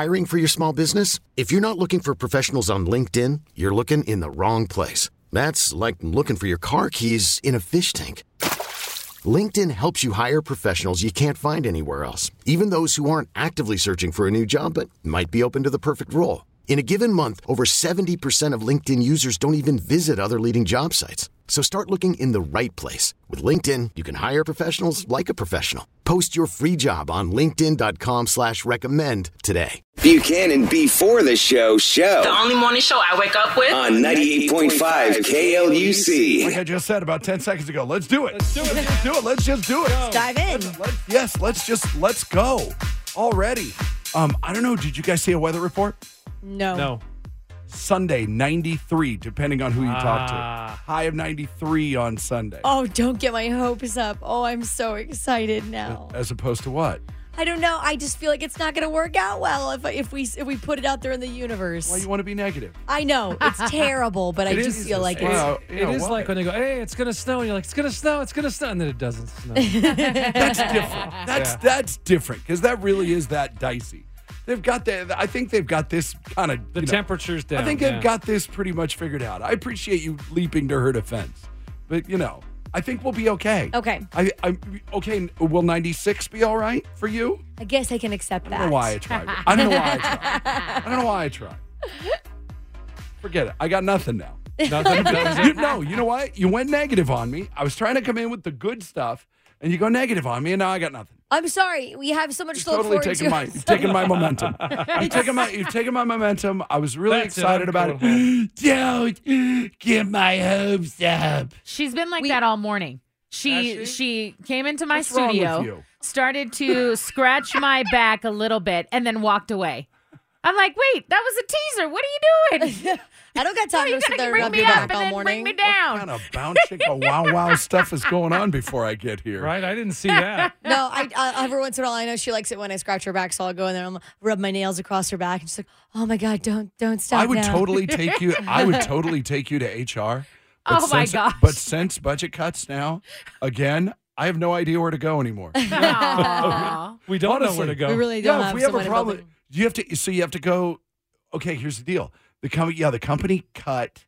Hiring for your small business? If you're not looking for professionals on LinkedIn, you're looking in the wrong place. That's like looking for your car keys in a fish tank. LinkedIn helps you hire professionals you can't find anywhere else, even those who aren't actively searching for a new job but might be open to the perfect role. In a given month, over 70% of LinkedIn users don't even visit other leading job sites. So start looking in the right place. With LinkedIn, you can hire professionals like a professional. Post your free job on linkedin.com/recommend today. Buchanan before the show. The only morning show I wake up with. On 98.5 KLUC. Like I just said about 10 seconds ago, let's do it. Let's just do it. Let's dive in. Let's go. Already. I don't know. Did you guys see a weather report? No. Sunday, 93, depending on who you talk to. High of 93 on Sunday. Oh, don't get my hopes up. Oh, I'm so excited now. As opposed to what? I don't know. I just feel like it's not going to work out well if we put it out there in the universe. Why you want to be negative? I know. It's terrible, but I just feel like Well, It is like when they go, hey, it's going to snow. And you're like, it's going to snow, and then it doesn't snow. That's different. That's different because that really is that dicey. They've got I think they've got this kind of... The temperature's down. I think they've got this pretty much figured out. I appreciate you leaping to her defense. But, I think we'll be okay. Okay. Okay, will 96 be all right for you? I guess I can accept that. I don't know why I tried. Forget it. I got nothing now. You know what? You went negative on me. I was trying to come in with the good stuff, and you go negative on me, and now I got nothing. I'm sorry. We have so much to look forward to. You've taken my momentum. You've taken my momentum. I was really excited about it. Don't get my hopes up. She's been like that all morning. She came into my What's wrong with studio, you? started to scratch my back a little bit, and then walked away. I'm like, wait, that was a teaser. What are you doing? I don't got time to sit there and bring rub me your up back and all then morning. bring me down. What kind of bouncing wow stuff is going on before I get here? Right? I didn't see that. No, I every once in a while, I know she likes it when I scratch her back, so I'll go in there and rub my nails across her back, and she's like, "Oh my God, don't stop!" I would now. totally take you. I would totally take you to HR. Oh my gosh! But since budget cuts now, again, I have no idea where to go anymore. Aw. We don't know where to go. We really don't Yeah, have if we have a someone problem, above me. you have to. So you have to go. Okay, here's the deal. The company cut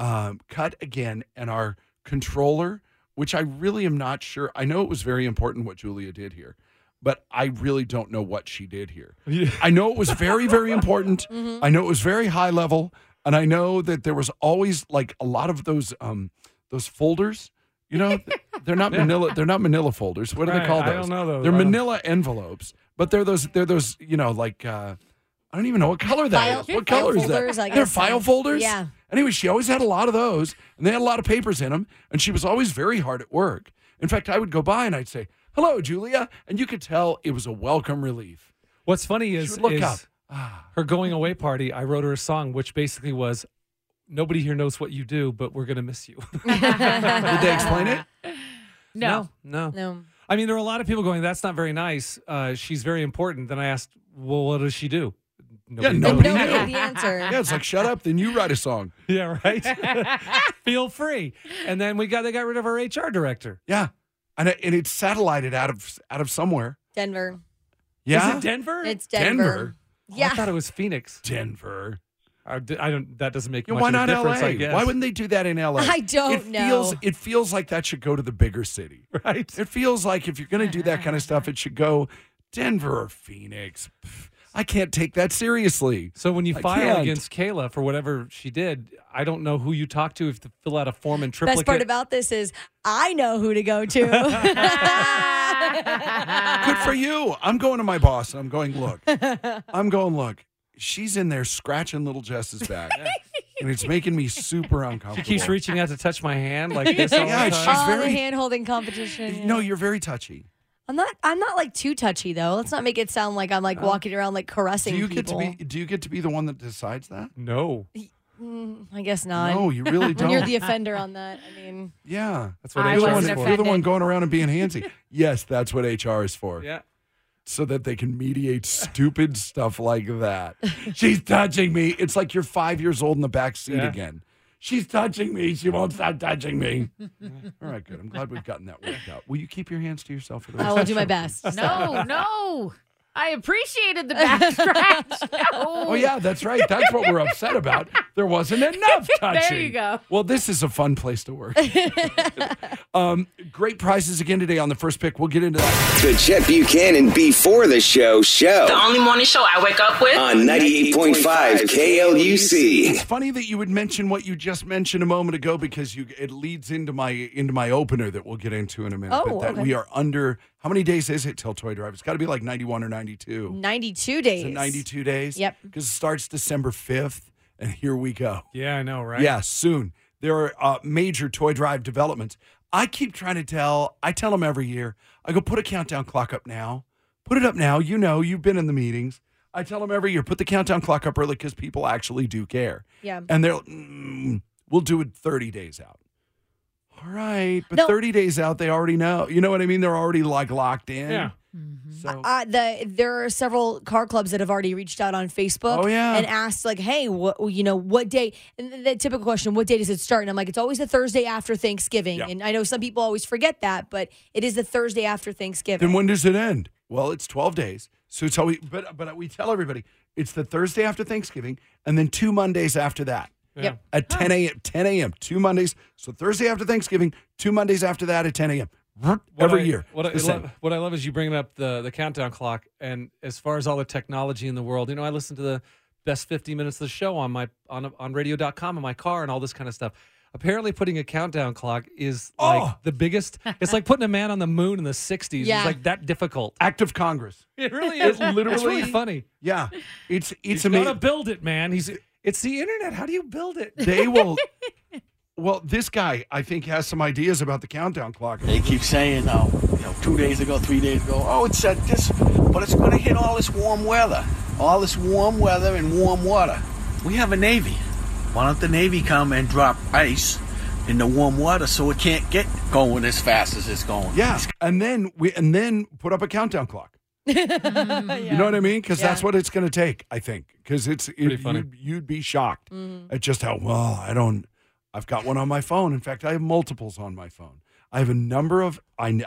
again, and our controller, which I really am not sure. I know it was very important what Julia did here, but I really don't know what she did here. I know it was very, very important. Mm-hmm. I know it was very high level, and I know that there was always like a lot of those folders. They're not Manila. They're not Manila folders. What do they call those? I don't know those. They're Manila envelopes, but they're those. Like. I don't even know what color that is. What color is folders, that? I They're guess. file folders? Yeah. Anyway, she always had a lot of those, and they had a lot of papers in them, and she was always very hard at work. In fact, I would go by and I'd say, "Hello, Julia," and you could tell it was a welcome relief. What's funny She is, would look up. her going away party, I wrote her a song, which basically was, nobody here knows what you do, but we're going to miss you. Did they explain it? No. No. I mean, there are a lot of people going, that's not very nice. She's very important. Then I asked, well, what does she do? Nobody Nobody knew. had the answer. Yeah, it's like, shut up, then you write a song. Yeah, right? Feel free. And then they got rid of our HR director. Yeah. And it's satellited out of somewhere. Denver. Yeah. Is it Denver? It's Denver. Oh, Yeah. I thought it was Phoenix. Denver. I don't. That doesn't make Yeah, much why of a not difference, LA? I guess. Why wouldn't they do that in LA? I don't know. It feels like that should go to the bigger city. Right? It feels like if you're going to do that kind of stuff, it should go Denver or Phoenix. Pff, I can't take that seriously. So when you I file can't. against Kayla for whatever she did, I don't know who you talk to if to fill out a form in triplicate. Best part about this is I know who to go to. Good for you. I'm going to my boss and I'm going, look. She's in there scratching little Jess's back. And it's making me super uncomfortable. She keeps reaching out to touch my hand like this all Yeah, the she's time. The very- hand holding competition. No, you're very touchy. I'm not like too touchy though. Let's not make it sound like I'm like walking around like caressing Do you people. get to be the one that decides that? No. I guess not. No, you really don't. You're the offender on that. I mean, Yeah. That's what I HR wasn't is for. You're the one offended. going around and being handsy. Yes, that's what HR is for. Yeah. So that they can mediate stupid stuff like that. She's touching me. It's like you're 5 years old in the back seat Yeah. again. She's touching me. She won't stop touching me. All right, good. I'm glad we've gotten that worked out. Will you keep your hands to yourself for the rest I of will the do show? my best. No. I appreciated the back scratch. Oh, yeah, that's right. That's what we're upset about. There wasn't enough touching. There you go. Well, this is a fun place to work. Great prizes again today on the first pick. We'll get into that. The Chet Buchanan Before the Show The only morning show I wake up with. on 98.5 KLUC. It's funny that you would mention what you just mentioned a moment ago because it leads into my opener that we'll get into in a minute. Oh, but that okay. we are under, how many days is it till Toy Drive? It's got to be like 91 or 92. 92 days. Is it 92 days? Yep. Because it starts December 5th, and here we go. Yeah, I know, right? Yeah, soon. There are major Toy Drive developments. I keep trying to tell them every year, I go, put a countdown clock up now. Put it up now. You know, you've been in the meetings. I tell them every year, put the countdown clock up early because people actually do care. Yeah. And they're, we'll do it 30 days out. All right. But No. 30 days out, they already know. You know what I mean? They're already like locked in. Yeah. So There are several car clubs that have already reached out on Facebook and asked, like, hey, what day? And the typical question, what day does it start? And I'm like, it's always the Thursday after Thanksgiving. Yeah. And I know some people always forget that, but it is the Thursday after Thanksgiving. then when does it end? Well, it's 12 days. So it's always, but we tell everybody it's the Thursday after Thanksgiving and then 2 Mondays after that. Yep. At 10 a.m., 2 Mondays. So Thursday after Thanksgiving, 2 Mondays after that at 10 a.m. Every year. What the same. I love is you bringing up the countdown clock. And as far as all the technology in the world, I listen to the best 50 minutes of the show on radio.com in my car and all this kind of stuff. Apparently, putting a countdown clock is like the biggest. It's like putting a man on the moon in the 60s. Yeah. It's like that difficult. Act of Congress. It really is. literally- It's really funny. Yeah. It's He's amazing. got to build it, man. It's the internet. How do you build it? They will. Well, this guy, I think, has some ideas about the countdown clock. They keep saying, 2 days ago, 3 days ago, oh, it said this, but it's going to hit all this warm weather and warm water. We have a Navy. Why don't the Navy come and drop ice in the warm water so it can't get going as fast as it's going? Yeah, and then put up a countdown clock. You know what I mean? Because that's what it's going to take, I think. Because funny. You'd be shocked at just how well I've got one on my phone. In fact, I have multiples on my phone. I have a number of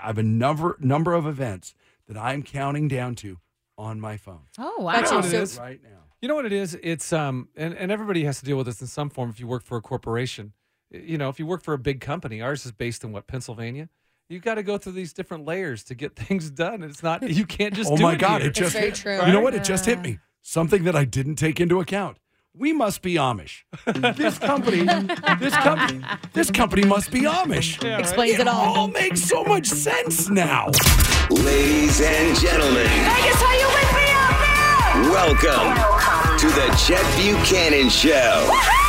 events that I'm counting down to on my phone Oh, wow. Gotcha. You know what it is? right now. You know what it is? It's and everybody has to deal with this in some form if you work for a corporation. If you work for a big company, ours is based in Pennsylvania. You've got to go through these different layers to get things done. It's not you can't just Oh do my it God! here. It just very hit. true. You know what? It just hit me. Something that I didn't take into account. We must be Amish. This company must be Amish. Explains it all all. makes so much sense now. Ladies and gentlemen, Vegas, how you wake me up now? welcome to the Chet Buchanan Show.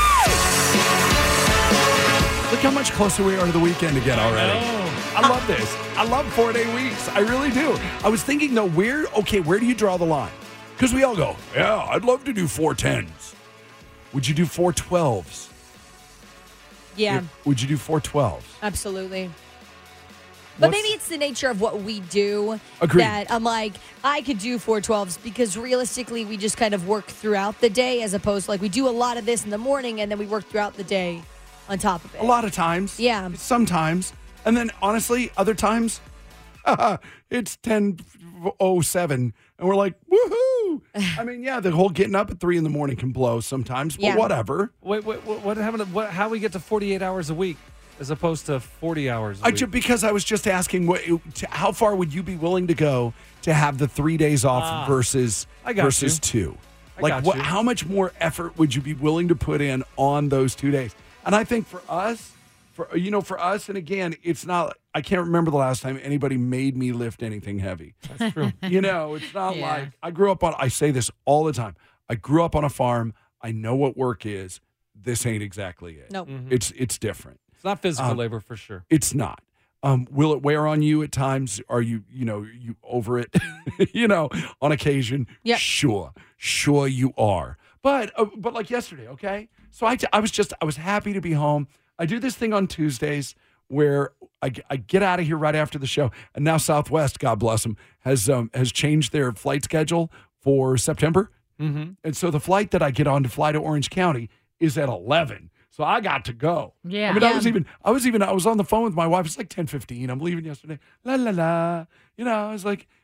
Look how much closer we are to the weekend again already. I love this. I love 4-day weeks. I really do. I was thinking though, where do you draw the line? Because we all go, yeah, I'd love to do 4-10s. Would you do 4-12s? Yeah, Would you do 4-12s? absolutely. But What's- maybe it's the nature of what we do Agreed. that I'm like, I could do 412s because realistically, we just kind of work throughout the day as opposed to like we do a lot of this in the morning and then we work throughout the day on top of it. A lot of times. Yeah. Sometimes. And then honestly, other times, it's 10:07 and we're like, woohoo. I mean, yeah, the whole getting up at 3 a.m. can blow sometimes, but Yeah. whatever. Wait, what happened? How we get to 48 hours a week as opposed to 40 hours a week? Because I was just asking, how far would you be willing to go to have the 3 days off versus I got you. 2? I Like, got you. how much more effort would you be willing to put in on those 2 days? And I think for us, and again, it's not. I can't remember the last time anybody made me lift anything heavy. That's true. It's not like I grew up on. I say this all the time. I grew up on a farm. I know what work is. This ain't exactly it. Nope. It's different. It's not physical labor for sure. It's not. Will it wear on you at times? Are you over it? On occasion. Yep. Sure you are. But like yesterday, okay. So I was happy to be home. I do this thing on Tuesdays where I get out of here right after the show, and now Southwest, God bless them, has changed their flight schedule for September, and so the flight that I get on to fly to Orange County is at 11. So I got to go. Yeah. I mean, I was on the phone with my wife. It's like 10:15. I'm leaving yesterday. La la la. I was like,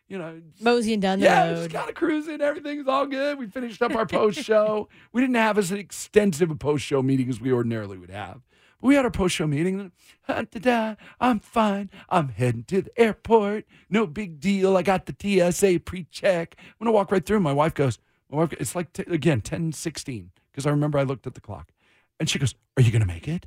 moseying down the yeah, road. just kind of cruising. Everything's all good. We finished up our post show. We didn't have as extensive a post show meeting as we ordinarily would have. But we had our post show meeting. I'm fine. I'm heading to the airport. No big deal. I got the TSA pre-check. I'm going to walk right through. My wife goes, it's like, again, 10:16, because I remember I looked at the clock. And she goes, are you going to make it?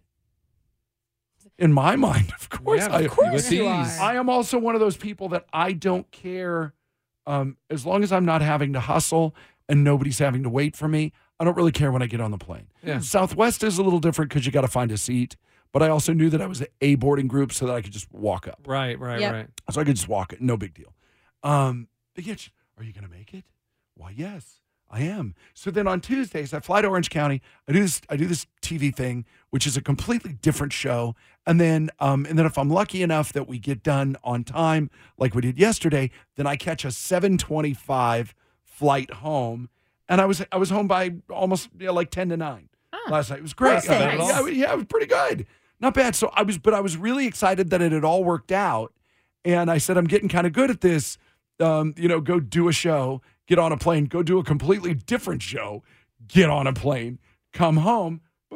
In my mind, of course. Yeah, of course you are. I am also one of those people that I don't care as long as I'm not having to hustle and nobody's having to wait for me. I don't really care when I get on the plane. Yeah. Southwest is a little different because you got to find a seat. But I also knew that I was a boarding group so that I could just walk up. Right. So I could just walk it. No big deal. But yeah, are you going to make it? Why, yes, I am. So then on Tuesdays, I fly to Orange County. I do this TV thing, which is a completely different show. And then if I'm lucky enough that we get done on time, like we did yesterday, then I catch a 7:25 flight home. And I was home by almost like 10 to 9 last night. It was great. Nice. Yeah, it was pretty good. Not bad. So I was really excited that it had all worked out. And I said, I'm getting kind of good at this. Go do a show, get on a plane, go do a completely different show, get on a plane, come home,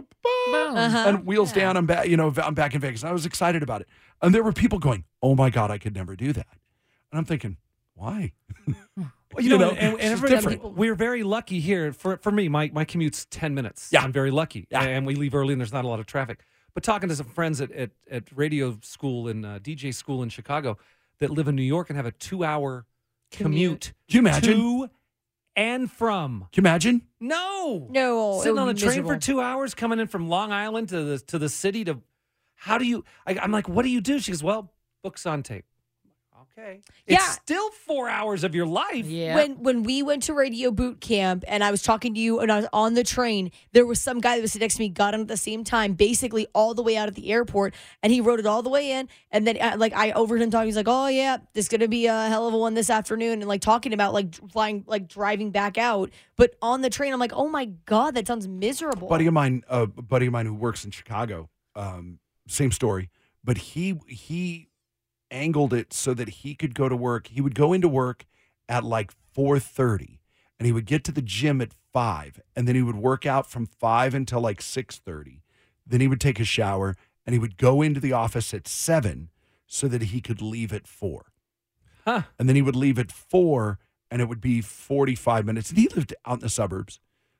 and wheels down. I'm back. I'm back in Vegas. And I was excited about it. And there were people going, "Oh my God, I could never do that." And I'm thinking, why? Well, and it's different. We're very lucky here. For me, my commute's 10 minutes. Yeah. I'm very lucky. Yeah. And we leave early and there's not a lot of traffic. But talking to some friends at radio school and DJ school in Chicago that live in New York and have a 2-hour commute. Can you imagine? To and from. Can you imagine? No. Sitting on the train miserable. for 2 hours, coming in from Long Island to the city to. How do you? I'm like, what do you do? She goes, well, books on tape. Okay. Yeah. It's still 4 hours of your life. Yeah. When we went to radio boot camp and I was talking to you and I was on the train, there was some guy that was sitting next to me, got on at the same time, basically all the way out at the airport, and he wrote it all the way in. And then I overheard him talking. He's like, "Oh yeah, this is gonna be a hell of a one this afternoon," and talking about flying, driving back out. But on the train, I'm like, "Oh my God, that sounds miserable." A buddy of mine who works in Chicago, same story, but he angled it so that he could go to work. He would go into work at 4:30, and he would get to the gym at 5, and then he would work out from 5 until 6:30. Then he would take a shower, and he would go into the office at 7 so that he could leave at 4. Huh. And then he would leave at 4, and it would be 45 minutes. And he lived out in the suburbs.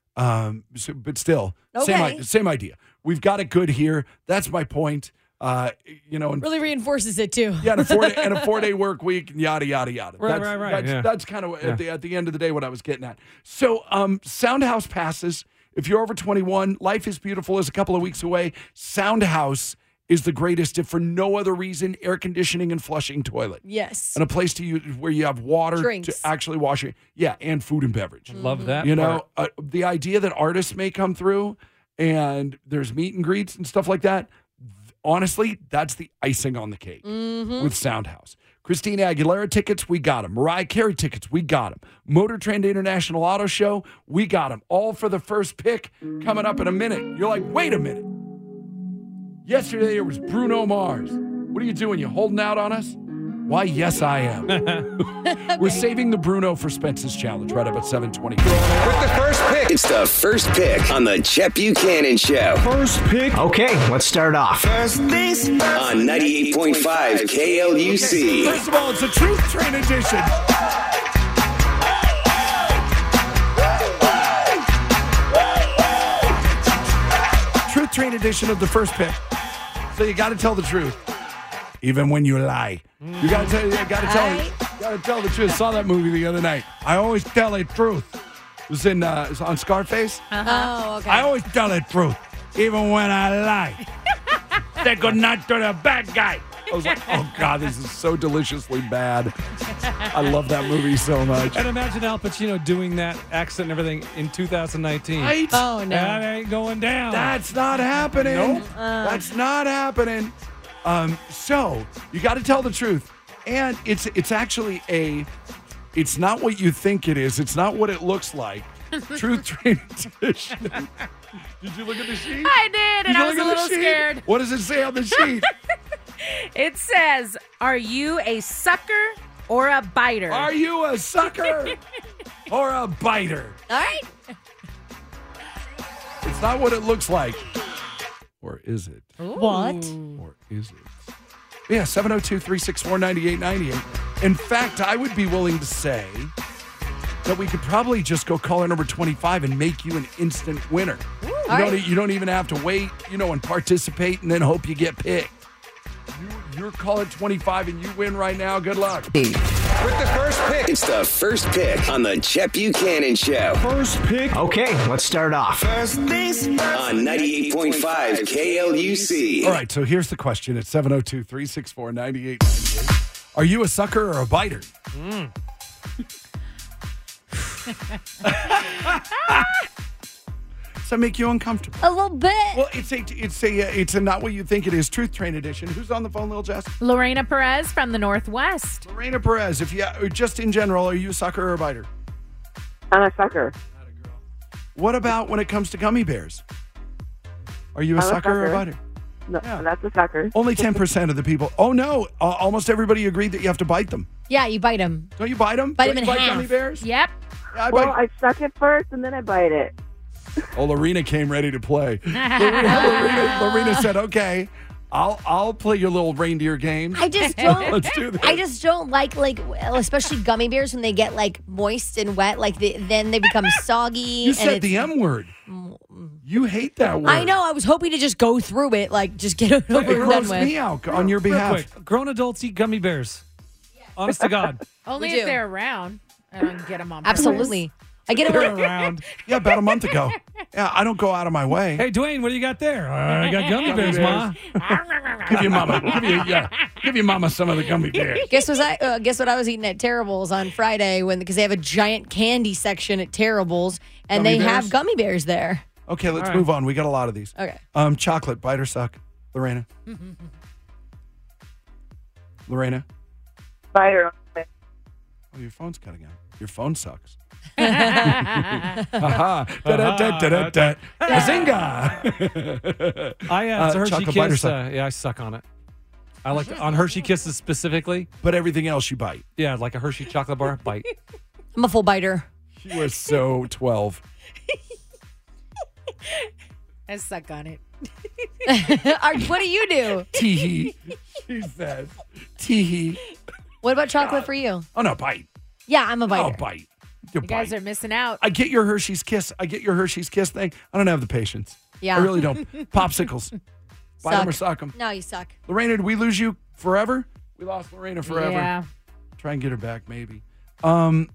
But still, Okay. same idea. We've got it good here. That's my point. And really reinforces it too. yeah, and a 4-day work week, and yada yada yada. Right. That's kind of at the end of the day what I was getting at. So, Soundhouse passes. If you're over 21, Life is Beautiful is a couple of weeks away. Soundhouse is the greatest, if for no other reason, air conditioning and flushing toilet. Yes. And a place to use where you have water Drinks. to actually wash it. Yeah, and food and beverage. Love that. The idea that artists may come through and there's meet and greets and stuff like that, honestly, that's the icing on the cake with Soundhouse. Christina Aguilera tickets, we got them. Mariah Carey tickets, we got them. Motor Trend International Auto Show, we got them. All for the first pick coming up in a minute. You're like, wait a minute. Yesterday it was Bruno Mars. What are you doing? You holding out on us? Why, yes, I am. We're saving the Bruno for Spence's challenge right up at 7:20. With the first pick. It's the first pick on the Chet Buchanan Show. First pick. Okay, let's start off. First things first. On 98.5 KLUC. First of all, it's a Truth Train edition. Truth Train edition of the first pick. So you got to tell the truth, even when you lie. You got to tell the truth. Saw that movie the other night. I always tell the truth. It was on Scarface. Oh, okay. I always tell the truth, even when I lie. Say good night to the bad guy. I was like, oh God, this is so deliciously bad. I love that movie so much. And imagine Al Pacino doing that accent and everything in 2019. Right? Oh no. That ain't going down. That's not happening. Nope. That's not happening. So you got to tell the truth, and it's actually it's not what you think it is. It's not what it looks like. Truth Train edition. Did you look at the sheet? I did, and I was a little scared. What does it say on the sheet? It says, "Are you a sucker or a biter? Are you a sucker or a biter? All right. It's not what it looks like. Or is it? What? Or is it? Yeah, 702-364-9898. In fact, I would be willing to say that we could probably just go caller number 25 and make you an instant winner. You don't even have to wait, and participate and then hope you get picked. You're caller 25 and you win right now. Good luck. With the first pick. It's the first pick on the Chet Buchanan Show. First pick. Okay, let's start off. On 98.5 KLUC. All right, so here's the question. It's 702-364-9898. Are you a sucker or a biter? Does that make you uncomfortable? A little bit. Well, it's a not what you think it is Truth Train edition. Who's on the phone, Lil Jess? Lorena Perez from the Northwest. Lorena Perez. Just in general, are you a sucker or a biter? I'm a sucker. What about when it comes to gummy bears? Are you a sucker or a biter? No, that's a sucker. Only 10% of the people. Oh no! Almost everybody agreed that you have to bite them. Yeah, you bite them. Don't you bite them? Bite Don't them you in bite half. gummy bears? Yep. Yeah, I suck it first and then I bite it. Oh, Lorena came ready to play. Lorena said, "Okay, I'll play your little reindeer game." I just don't. Let's do this. I just don't like especially gummy bears when they get like moist and wet. Then they become soggy. You said the M word. You hate that word. I know. I was hoping to just go through it, just get it over It and done grossed with. me out on your Real behalf. quick, grown adults eat gummy bears. Honest to God. Only We if do. they're around. I don't get them on purpose. Absolutely. I get it They're when around. Yeah, about a month ago. Yeah, I don't go out of my way. Hey, Dwayne, what do you got there? I got gummy bears, Ma. Give your mama some of the gummy bears. Guess what I was eating at Terrible's on Friday because they have a giant candy section at Terrible's and Gummy they bears? have gummy bears there. Okay, let's All right. move on. We got a lot of these. Okay. Chocolate, bite or suck? Lorena? Lorena? Biter. Oh, your phone's cutting out. Your phone sucks. Ha-ha. Da-da-da-da-da-da. Bazinga! It's a Hershey chocolate bite or Kiss. suck? I suck on it. I like on Hershey Kisses specifically. But everything else you bite. Yeah, like a Hershey chocolate bar, bite. I'm a full biter. You are so 12. I suck on it. What do you do? Tee-hee. She says. Tee-hee. What about chocolate for you? Oh, no, bite. Yeah, I'm a Oh, biter. bite. You guys are missing out. I get your Hershey's Kiss. thing. I don't have the patience. Yeah. I really don't. Popsicles. Bite them or suck them. No, you suck. Lorena, did we lose you forever? We lost Lorena forever. Yeah. Try and get her back, maybe. Where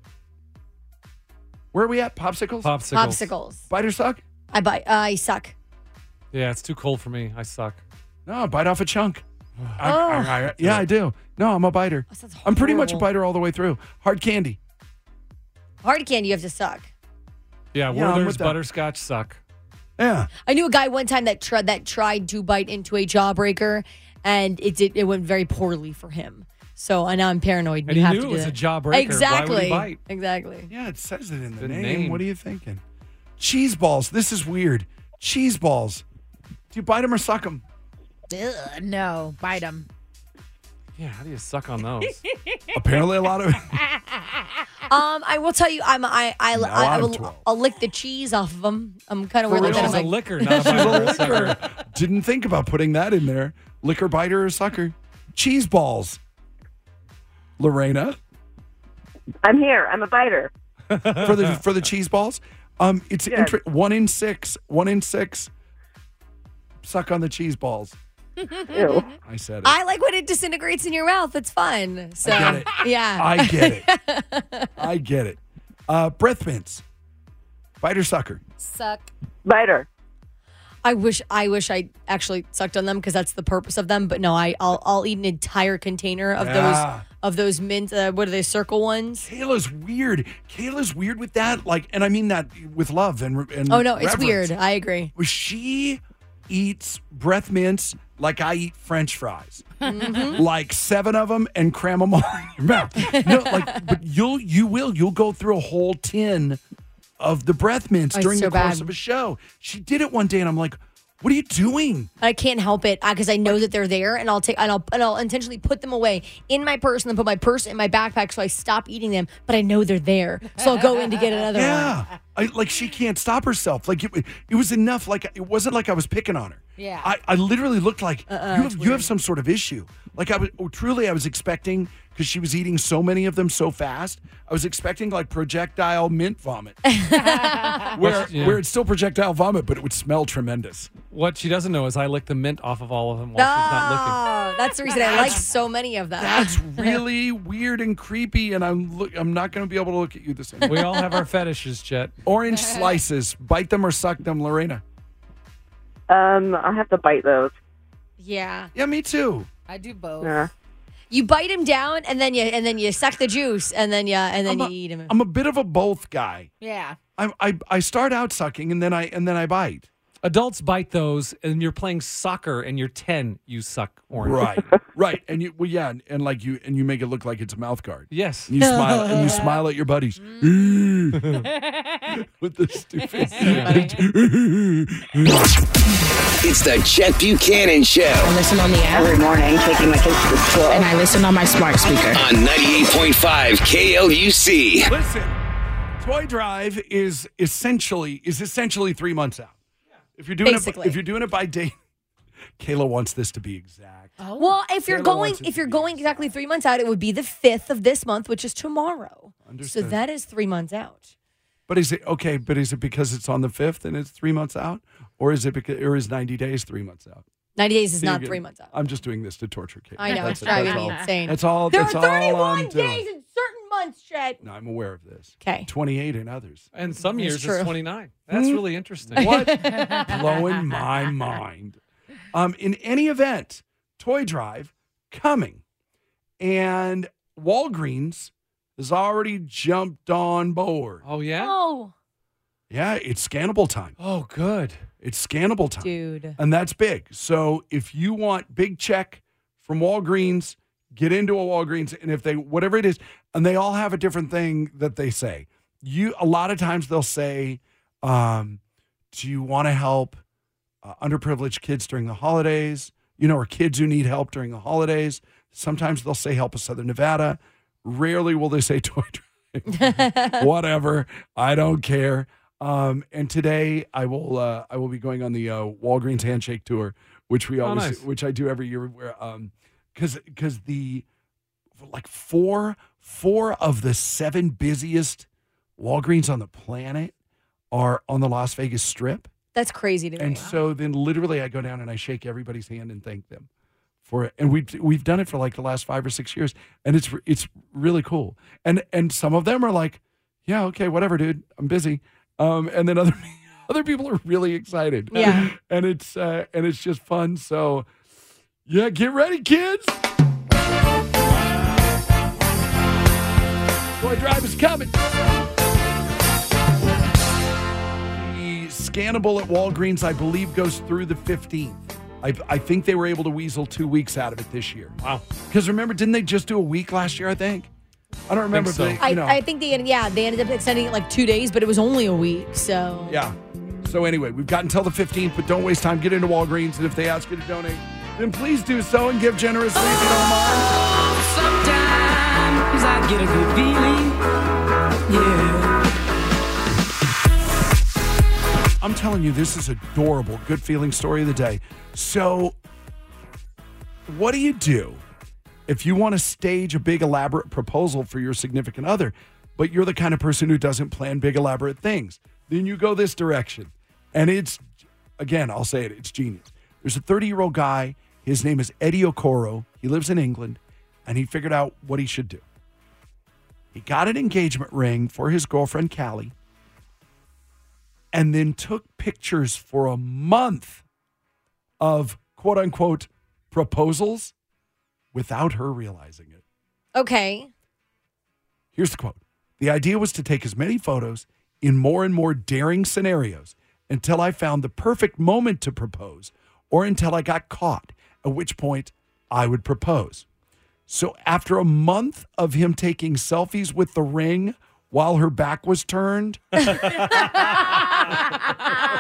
are we at? Popsicles? Popsicles. Bite or suck? I bite. I suck. Yeah, it's too cold for me. I suck. No, bite off a chunk. Oh. Yeah, I do. No, I'm a biter. That sounds I'm pretty much a horrible. biter all the way through. Hard candy. Hard candy, you have to suck. Yeah, Yeah, I'm Werther's with that. butterscotch suck. Yeah. I knew a guy one time that tried to bite into a jawbreaker, and it went very poorly for him. So now I'm paranoid. And you he have knew to it do was that. a jawbreaker. Exactly. Why would he bite? Exactly. Yeah, it says it in the The name. name. What are you thinking? Cheese balls. This is weird. Cheese balls. Do you bite them or suck them? Ugh, no, bite them. Yeah, how do you suck on those? Apparently, a lot of. I will tell you, I'm 12. I'll lick the cheese off of them. I'm kind of For weird like real? that. She's I'm a like, liquor, not a She's a biter or a sucker. liquor. Didn't think about putting that in there. Liquor, biter, or sucker? Cheese balls. Lorena, I'm here. I'm a biter. for the cheese balls. It's Good. 1 in 6. 1 in 6. Suck on the cheese balls. Ew. I said it. I like when it disintegrates in your mouth. It's fun. So get it. yeah, I get it. I get it. Breath mints. Bite or sucker? suck. Biter. I wish I actually sucked on them because that's the purpose of them. But no, I'll eat an entire container of Yeah. those mint. What are they? Circle ones? Kayla's weird. Kayla's weird with that. Like, and I mean that with love and Oh no, it's reverence. weird. I agree. She eats breath mints like I eat French fries, like 7 of them and cram them all in your mouth. No, but you'll go through a whole tin of the breath mints Oh, it's during so the course bad. of a show. She did it one day, and I'm like, What are you doing? I can't help it because I know that they're there, and I'll intentionally put them away in my purse and then put my purse in my backpack so I stop eating them. But I know they're there, so I'll go in to get another one. Yeah, she can't stop herself. Like it was enough. Like it wasn't like I was picking on her. Yeah. I literally looked like you have some sort of issue. Like I was expecting, because she was eating so many of them so fast, I was expecting like projectile mint vomit, where it's still projectile vomit, but it would smell tremendous. What she doesn't know is I lick the mint off of all of them while she's not looking. That's the reason I like so many of them. That's really weird and creepy, and I'm not going to be able to look at you the same way. We all have our fetishes, Chet. Orange slices, bite them or suck them, Lorena. I'll have to bite those. Yeah. Yeah, me too. I do both. Yeah. You bite them down, and then you suck the juice, and then you eat them. I'm a bit of a both guy. Yeah. I start out sucking, and then I bite. Adults bite those, and you're playing soccer, and you're 10. You suck orange. Right, and you you make it look like it's a mouth guard. Yes, and you smile at your buddies with the stupid. It's the Chet Buchanan Show I listen on the app Every morning, taking my kids to school. and I listen on my smart speaker. on 98.5 KLUC. Listen, Toy Drive is essentially 3 months out. If you're doing it by date, Kayla wants this to be exact. Oh. Well, if you're going exactly 3 months out, it would be the 5th of this month, which is tomorrow. Understood. So that is 3 months out. But is it okay? But is it because it's on the 5th and it's 3 months out, or is it is 90 days 3 months out? 90 days is not 3 months out. I'm just doing this to torture Kayla. I know, it's driving me insane. That's all. There that's are all 31 I'm doing. days in certain months, Chet. No, I'm aware of this. Okay. 28 in others. and some That's years true. it's 29. That's really interesting. What? Blowing my mind. In any event, Toy Drive coming, and Walgreens has already jumped on board. Oh yeah. Oh, Yeah, it's scannable time. Oh good. It's scannable time. dude. And that's big. So if you want big check from Walgreens, get into a Walgreens, and if they, whatever it is, and they all have a different thing that they say. A lot of times they'll say, do you want to help underprivileged kids during the holidays? Or kids who need help during the holidays. Sometimes they'll say help of Southern Nevada. Rarely will they say Toy Drive. Whatever. I don't care. And today I will be going on the Walgreens handshake tour, which which I do every year, where because the like four of the 7 busiest Walgreens on the planet are on the Las Vegas Strip. That's crazy to me. And so then literally I go down and I shake everybody's hand and thank them for it. And we've done it for like the last 5 or 6 years, and it's really cool. And some of them are like, yeah, okay, whatever, dude, I'm busy. And then other people are really excited. Yeah. And it's just fun. So yeah, get ready, kids. Toy Drive is coming. The scannable at Walgreens, I believe, goes through the 15th. I think they were able to weasel 2 weeks out of it this year. Wow. Because remember, didn't they just do a week last year, I think? I don't remember. so. But, I think they ended up extending it like 2 days, but it was only a week. So yeah. So anyway, we've got until the 15th, but don't waste time. Get into Walgreens, and if they ask you to donate, then please do so and give generously if you don't mind. Sometimes I get a good feeling, yeah. I'm telling you, this is adorable. Good feeling story of the day. So what do you do if you want to stage a big elaborate proposal for your significant other, but you're the kind of person who doesn't plan big elaborate things? Then you go this direction. And it's, again, I'll say it, it's genius. There's a 30-year-old guy. His name is Eddie Okoro. He lives in England, and he figured out what he should do. He got an engagement ring for his girlfriend, Callie, and then took pictures for a month of quote-unquote proposals without her realizing it. okay. Here's the quote. The idea was to take as many photos in more and more daring scenarios until I found the perfect moment to propose, or until I got caught, at which point I would propose. So after a month of him taking selfies with the ring while her back was turned,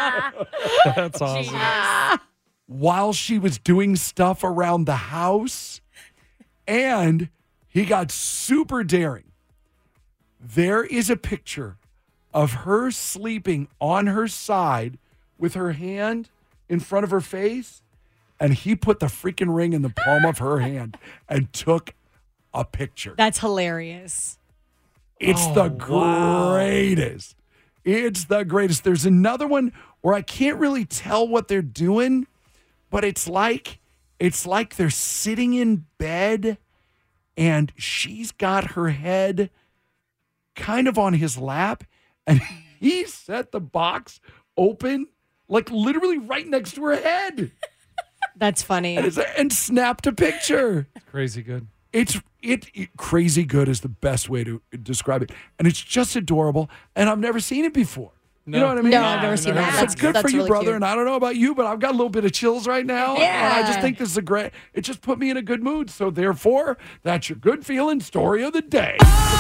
That's awesome. While she was doing stuff around the house, and he got super daring. There is a picture of her sleeping on her side with her hand in front of her face, and he put the freaking ring in the palm of her hand and took a picture. That's hilarious. It's the greatest. It's the greatest. There's another one where I can't really tell what they're doing, but it's like they're sitting in bed and she's got her head kind of on his lap, and he set the box open, like literally right next to her head. That's funny. And snapped a picture. It's crazy good. It crazy good is the best way to describe it. And it's just adorable. And I've never seen it before. No. You know what I mean? No, I've never seen that. That's good for you, really brother. cute. And I don't know about you, but I've got a little bit of chills right now. Yeah. And I just think this is it just put me in a good mood. So therefore, that's your good feeling story of the day.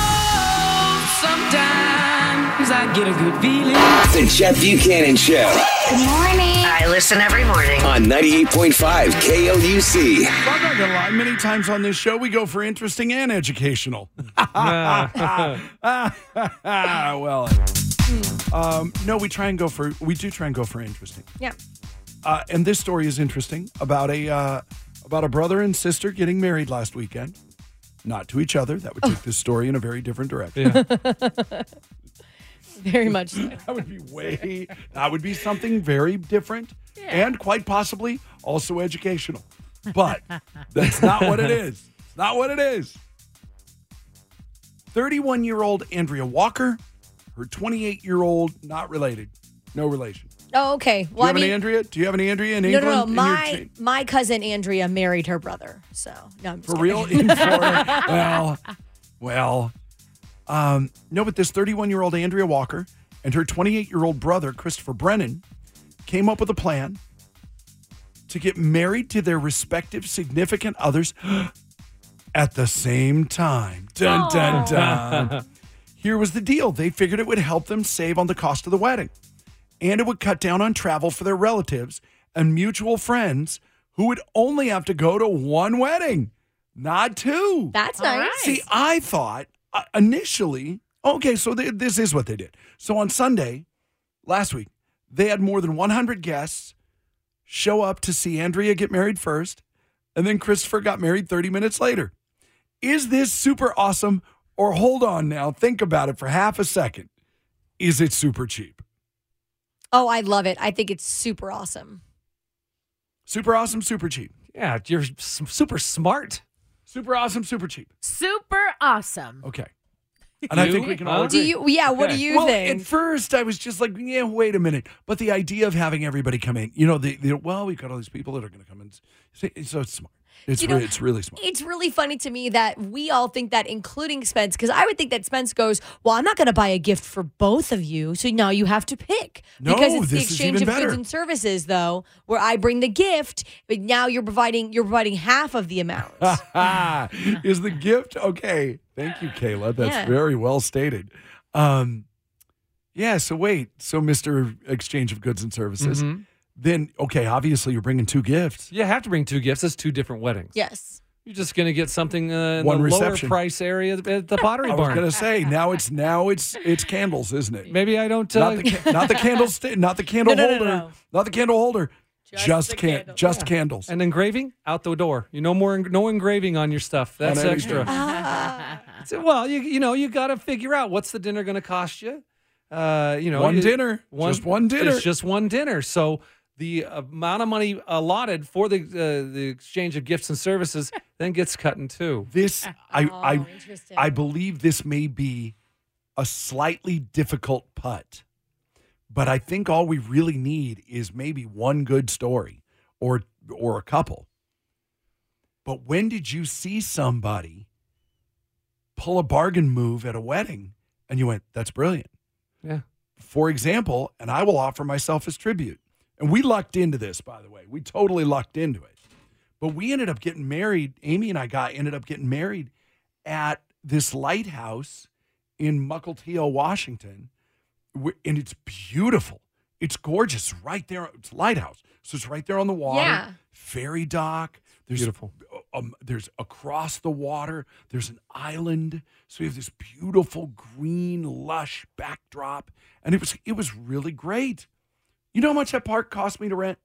Sometimes I get a good feeling. The Chet Buchanan Show Good morning. I listen every morning. on 98.5 KLUC. I'm not going to lie. Many times on this show, we go for interesting and educational. Well, no, we do try and go for interesting. Yeah. And this story is interesting about a brother and sister getting married last weekend. Not to each other. That would take this story in a very different direction. Yeah. Very much so. That would be something very different and quite possibly also educational. But that's not what it is. It's not what it is. 31-year-old Andrea Walker, her 28-year-old, not related, no relation. Oh, okay. Do you have an Andrea? Do you have an Andrea in England? No. in your My cousin Andrea married her brother. So, no, I'm just For kidding. real? In Florida? No, but this 31-year-old Andrea Walker and her 28-year-old brother, Christopher Brennan, came up with a plan to get married to their respective significant others at the same time. Dun, dun, dun. Here was the deal. They figured it would help them save on the cost of the wedding, and it would cut down on travel for their relatives and mutual friends who would only have to go to one wedding, not two. That's nice. See, I thought initially, okay, so this is what they did. So on Sunday, last week, they had more than 100 guests show up to see Andrea get married first, and then Christopher got married 30 minutes later. Is this super awesome? Or hold on now, think about it for half a second. Is it super cheap? Oh, I love it. I think it's super awesome. Super awesome, super cheap. Yeah, you're super smart. Super awesome, super cheap. Super awesome. Okay. And I think we can all agree. What do you Well, think? at first I was just like, yeah, wait a minute. But the idea of having everybody come in, well, we've got all these people that are going to come in. So it's smart. It's really smart. It's really funny to me that we all think that, including Spence, because I would think that Spence goes, well, I'm not going to buy a gift for both of you, so now you have to pick. No, because it's the this is exchange even of goods better. and services, though, where I bring the gift, but now you're providing half of the amount. Is the gift okay? Thank you, Kayla. That's very well stated. Yeah. So wait. So Mr. Exchange of Goods and Services. Mm-hmm. Then okay. Obviously, you're bringing two gifts. You have to bring two gifts. It's two different weddings. Yes. You're just going to get something in One the reception. lower price area at the Pottery I Barn. was going to say now it's candles, isn't it? Maybe I don't. Not the candlestick, not the candle holder, no. not the candle holder. Just the candle. candles. And engraving out the door. no engraving on your stuff. That's On extra. So, well, you got to figure out what's the dinner going to cost you. Dinner. Just one dinner. It's just one dinner. So the amount of money allotted for the exchange of gifts and services then gets cut in two. This Interesting. I believe this may be a slightly difficult putt, but I think all we really need is maybe one good story or a couple. But when did you see somebody pull a bargain move at a wedding and you went, that's brilliant? Yeah. For example, and I will offer myself as tribute. And we lucked into this, by the way. We totally lucked into it. But we ended up getting married. Amy and I ended up getting married at this lighthouse in Mukilteo, Washington. And it's beautiful. It's gorgeous right there. It's a lighthouse. So it's right there on the water. Yeah. Ferry dock. There's Beautiful. There's across the water, there's an island. So we have this beautiful green, lush backdrop. And it was really great. You know how much that park cost me to rent?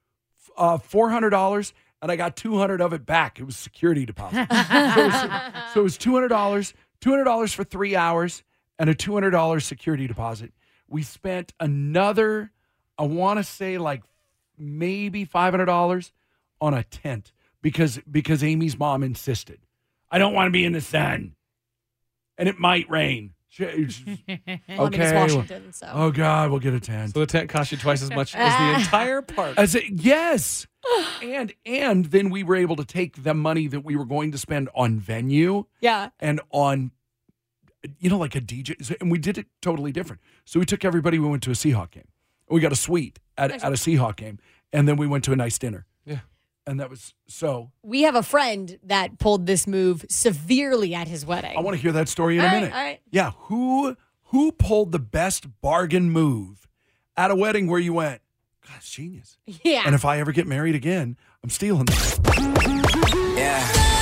$400, and I got $200 of it back. It was security deposit. so it was $200 for 3 hours, and a $200 security deposit. We spent another, I want to say like maybe $500 on a tent because Amy's mom insisted. I don't want to be in the sun, and it might rain. Okay. Washington, so. Oh God, we'll get a tent. So the tent cost you twice as much as the entire park. Yes. and then we were able to take the money that we were going to spend on venue and on, like a DJ. And we did it totally different. So we took everybody, we went to a Seahawk game. We got a suite at a Seahawk game. And then we went to a nice dinner. Yeah. And that was so. We have a friend that pulled this move severely at his wedding. I want to hear that story in a minute. All right. Yeah. Who pulled the best bargain move at a wedding where you went, God, it's genius. Yeah. And if I ever get married again, I'm stealing that. Yeah.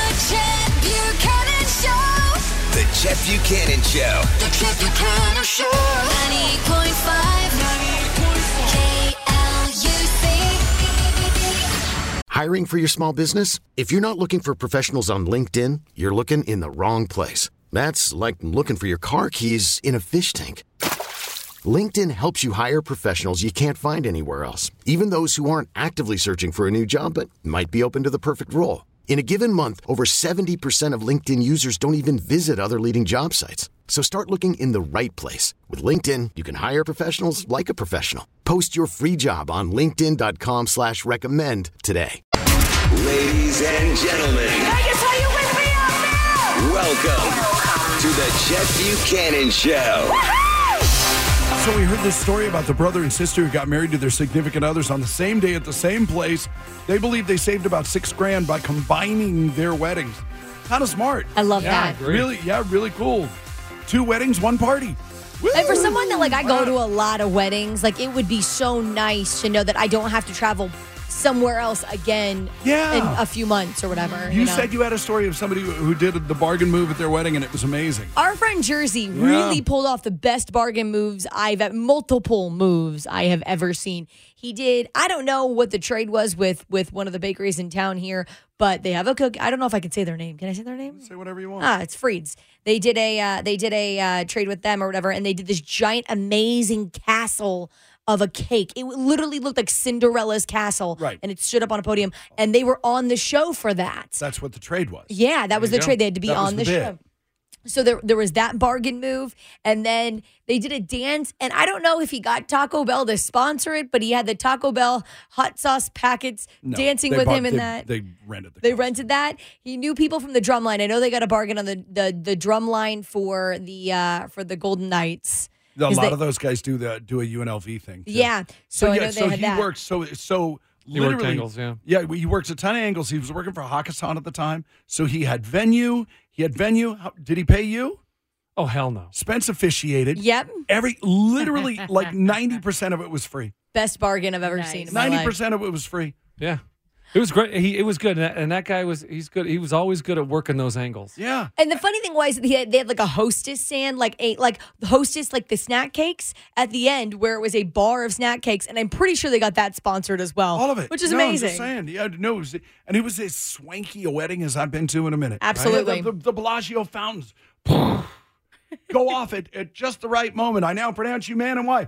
The Chet Buchanan Show. The Chet Buchanan Show. 98.5 KLUC. Hiring for your small business? If you're not looking for professionals on LinkedIn, you're looking in the wrong place. That's like looking for your car keys in a fish tank. LinkedIn helps you hire professionals you can't find anywhere else, even those who aren't actively searching for a new job but might be open to the perfect role. In a given month, over 70% of LinkedIn users don't even visit other leading job sites. So start looking in the right place. With LinkedIn, you can hire professionals like a professional. Post your free job on linkedin.com/recommend today. Ladies and gentlemen. Vegas, are you with me out there? Welcome to the Chet Buchanan Show. So we heard this story about the brother and sister who got married to their significant others on the same day at the same place. They believe they saved about $6,000 by combining their weddings. Kind of smart. I love that. Really cool. 2 weddings, 1 party. Woo! And for someone that I go to a lot of weddings, it would be so nice to know that I don't have to travel somewhere else again in a few months or whatever. You said you had a story of somebody who did the bargain move at their wedding, and it was amazing. Our friend Jersey really pulled off the best bargain moves multiple moves I have ever seen. He did, I don't know what the trade was with one of the bakeries in town here, but they have a cook. I don't know if I can say their name. Can I say their name? Say whatever you want. It's Freed's. They did a trade with them or whatever, and they did this giant, amazing castle of a cake. It literally looked like Cinderella's castle. Right. And it stood up on a podium. And they were on the show for that. That's what the trade was. Yeah, that was the trade. They had to be on the show. So there was that bargain move. And then they did a dance. And I don't know if he got Taco Bell to sponsor it, but he had the Taco Bell hot sauce packets dancing with him in that. They rented They rented that. He knew people from the drum line. I know they got a bargain on the drum line for the Golden Knights. A lot of those guys do a UNLV thing too. Yeah. So I know they had he that. worked so He literally worked angles, yeah. Yeah, he works a ton of angles. He was working for Hakkasan at the time. So he had venue. Did he pay you? Oh, hell no. Spence officiated. Yep. Literally 90% of it was free. Best bargain I've ever seen in my life. 90% of it was free. Yeah. It was great. It was good. And that guy he's good. He was always good at working those angles. Yeah. And the funny thing was they had a hostess stand, the snack cakes at the end where it was a bar of snack cakes. And I'm pretty sure they got that sponsored as well. All of it. Which is I'm amazing. just saying. Yeah, no, it was as swanky a wedding as I've been to in a minute. Absolutely. Right? The Bellagio fountains go off at just the right moment. I now pronounce you man and wife.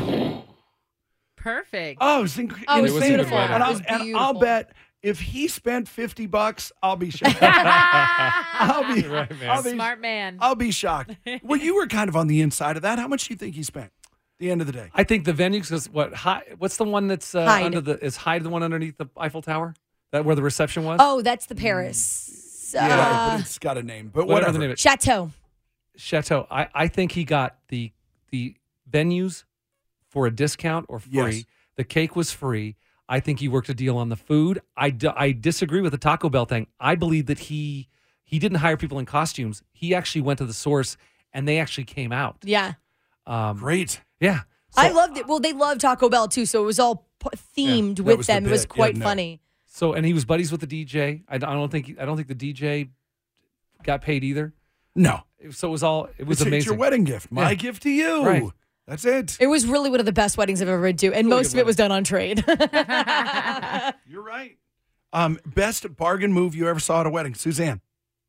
Perfect. Oh, it was insane. It was beautiful. And I'll bet if he spent $50, I'll be shocked. I'll be Smart man. I'll be shocked. Well, you were kind of on the inside of that. How much do you think he spent? At the end of the day, I think the venue is what's the one that's Hyde. Hyde, the one underneath the Eiffel Tower, that where the reception was? Oh, that's the Paris. but it's got a name. But whatever whatever. the name is. Chateau. I think he got the venues for a discount or free. Yes. The cake was free. I think he worked a deal on the food. I disagree with the Taco Bell thing. I believe that he didn't hire people in costumes. He actually went to the source, and they actually came out. Yeah. Great. Yeah. I loved it. Well, they love Taco Bell too, so it was all themed that with was the them. It was bit. quite Yeah, no. funny. So, and he was buddies with the DJ. I don't think the DJ got paid either. No. So it was It's amazing. your wedding gift. My Yeah. gift to you. Right. That's it. It was really one of the best weddings I've ever been to, and Really most good of it was done on trade. You're right. Best bargain move you ever saw at a wedding, Suzanne.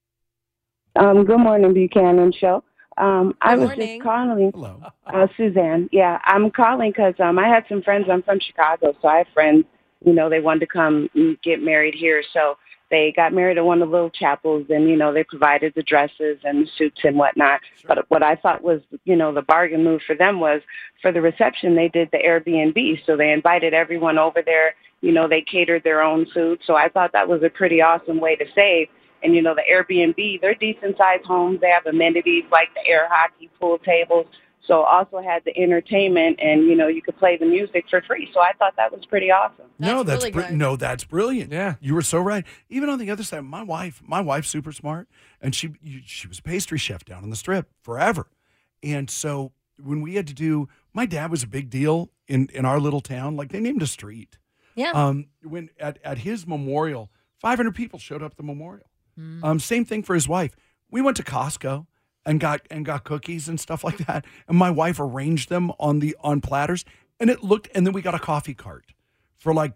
Good morning, Buchanan Show. I was morning. just calling. Hello. Suzanne. Yeah, I'm calling because I had some friends. I'm from Chicago, so I have friends. You know, they wanted to come and get married here, so they got married at one of the little chapels, and you know, they provided the dresses and the suits and whatnot. Sure. But what I thought was, you know, the bargain move for them was for the reception. They did the Airbnb, so they invited everyone over there. You know, they catered their own suits, so I thought that was a pretty awesome way to save. And, you know, the Airbnb, they're decent-sized homes. They have amenities like the air hockey, pool tables. So also had the entertainment, and, you know, you could play the music for free. So I thought that was pretty awesome. That's really good. No, that's brilliant. Yeah. You were so right. Even on the other side, my wife's super smart, and she was a pastry chef down on the Strip forever. And so when we had to do, my dad was a big deal in our little town. Like, they named a street. Yeah. When at his memorial, 500 people showed up at the memorial. Same thing for his wife. We went to Costco and got cookies and stuff like that. And my wife arranged them on platters, and then we got a coffee cart for like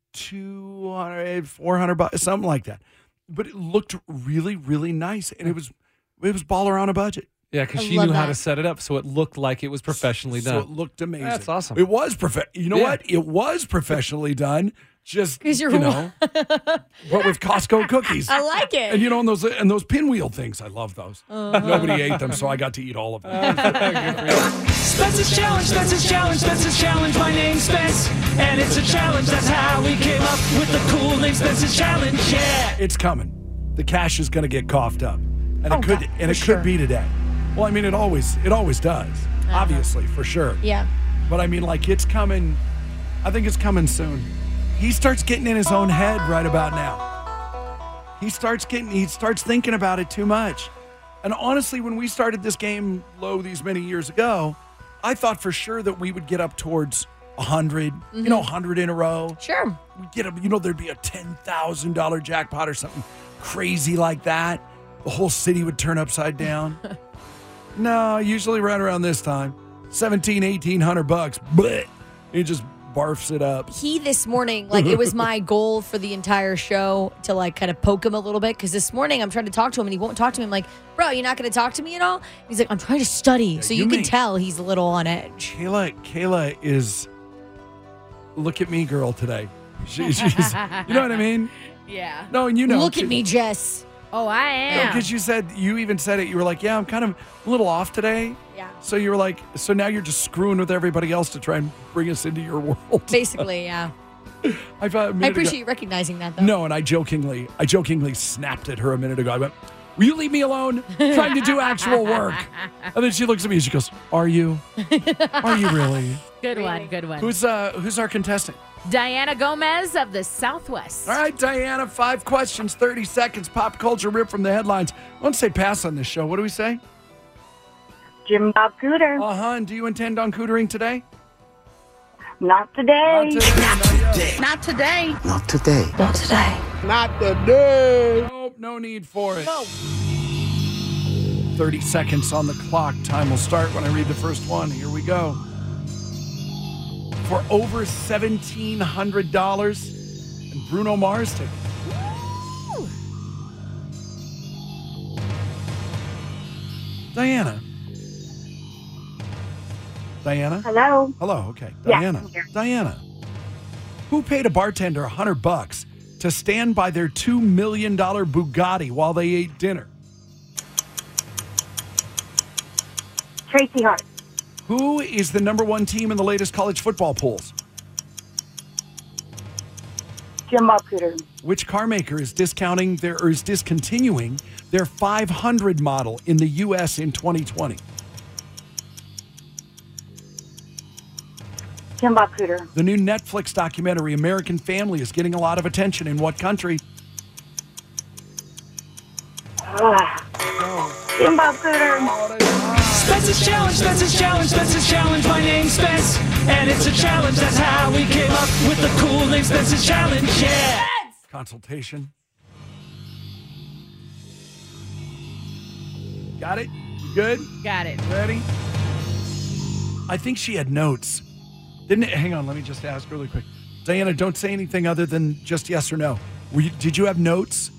$200, $400, something like that. But it looked really, really nice, and it was baller on a budget. Yeah, because I she love knew how that. to set it up so it looked like it was professionally done. So it looked amazing. That's awesome. It was You know Yeah. what? It was professionally done. Just 'Cause you're you know, but with Costco cookies. I like it. And you know, and those pinwheel things, I love those. Nobody ate them, so I got to eat all of them. Spence's Challenge, Spence's Challenge, Spence's Challenge. My name's Spence, and it's a challenge. That's how we came up with the cool name Spence's Challenge. Yeah. It's coming. The cash is going to get coughed up, and it could for sure. could be today. Well, I mean, it always does. Obviously, for sure. Yeah. But I mean, like, it's coming. I think it's coming soon. He starts getting in his own head right about now. He starts thinking about it too much. And honestly, when we started this game these many years ago, I thought for sure that we would get up towards 100, 100 in a row. Sure. We'd get up, there'd be a $10,000 jackpot or something crazy like that. The whole city would turn upside down. No, usually right around this time, $1,800. Blech. He just barfs it up. This morning, like, it was my goal for the entire show to, like, kind of poke him a little bit, because this morning I'm trying to talk to him and he won't talk to me. I'm like, bro, you're not going to talk to me at all? He's like, I'm trying to study. So you can tell he's a little on edge. Kayla is look at me girl today. She's you know what I mean? Yeah. No, and you know. Look at me, Jess. Oh, I am. Because you even said it. You were like, yeah, I'm kind of a little off today. Yeah. So you were like, so now you're just screwing with everybody else to try and bring us into your world. Basically, yeah. I appreciate you recognizing that, though. No, and I jokingly snapped at her a minute ago. I went, will you leave me alone? Trying to do actual work. And then she looks at me and she goes, are you? Are you really? Good one. Good one. Who's our contestant? Diana Gomez of the Southwest. All right, Diana, 5 questions, 30 seconds, pop culture rip from the headlines. I want to say pass on this show. What do we say? Jim Bob Cooter. And do you intend on cootering today? Not today. Not today. Not today. Not today. Not today. Nope, no need for it. No. 30 seconds on the clock. Time will start when I read the first one. Here we go. For over $1,700 and Bruno Mars tickets. Diana. Hello. Hello. Okay. Yeah, Diana. I'm here. Diana. Who paid a bartender $100 to stand by their $2 million Bugatti while they ate dinner? Tracy Hart. Who is the number 1 team in the latest college football polls? Jim Bob Cooter. Which car maker is discontinuing their 500 model in the U.S. in 2020? Jim Bob Cooter. The new Netflix documentary, American Family, is getting a lot of attention in what country? Jim Bob Cooter. Spence's Challenge, Spence's Challenge, Spence's Challenge. My name's Spence, and it's a challenge. That's how we came up with the cool name Spence's Challenge. Yeah. Consultation. Got it? You good? Got it. Ready? I think she had notes. Didn't it? Hang on, let me just ask really quick. Diana, don't say anything other than just yes or no. Did you have notes?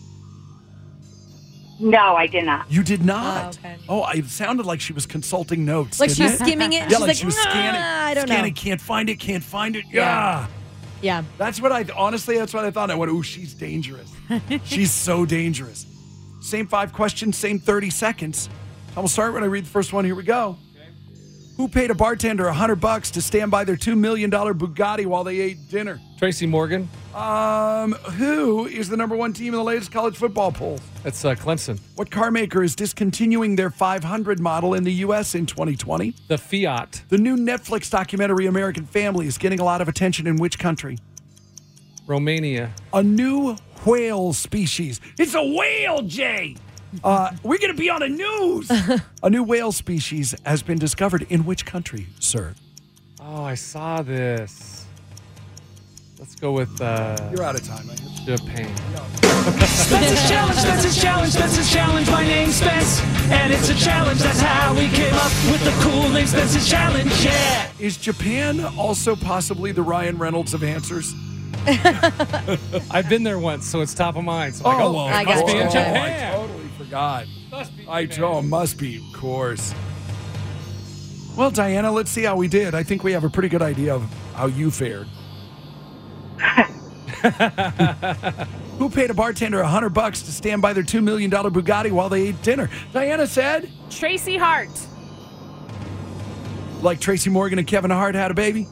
No, I did not. You did not. Oh, okay. Oh, it sounded like she was consulting notes. Like she didn't was it? skimming it. And Yeah, she's like she was "Nah, scanning. I don't Scanning, know. can't find it. Yeah. Yeah. That's what honestly, that's what I thought. I went, ooh, she's dangerous. She's so dangerous. Same 5 questions, same 30 seconds. I will start when I read the first one. Here we go. Okay. Who paid a bartender $100 to stand by their $2 million Bugatti while they ate dinner? Tracy Morgan. Who is the number 1 team in the latest college football polls? That's Clemson. What car maker is discontinuing their 500 model in the U.S. in 2020? The Fiat. The new Netflix documentary American Family is getting a lot of attention in which country? Romania. A new whale species. It's a whale, Jay. We're going to be on the news. A new whale species has been discovered in which country, sir? Oh, I saw this. Let's go with You're out of time. Japan. Spence's Challenge, Spence's Challenge, Spence's Challenge. My name's Spence, and it's a challenge. That's how we came up with the cool name Spence's Challenge. Yeah. Is Japan also possibly the Ryan Reynolds of answers? I've been there once, so it's top of mind. So I'm like, well, I it must got be you. in I Japan. totally forgot. Must be Must be, of course. Well, Diana, let's see how we did. I think we have a pretty good idea of how you fared. Who paid a bartender $100 to stand by their $2 million Bugatti while they ate dinner? Diana said, Tracy Hart. like Tracy Morgan and Kevin Hart had a baby?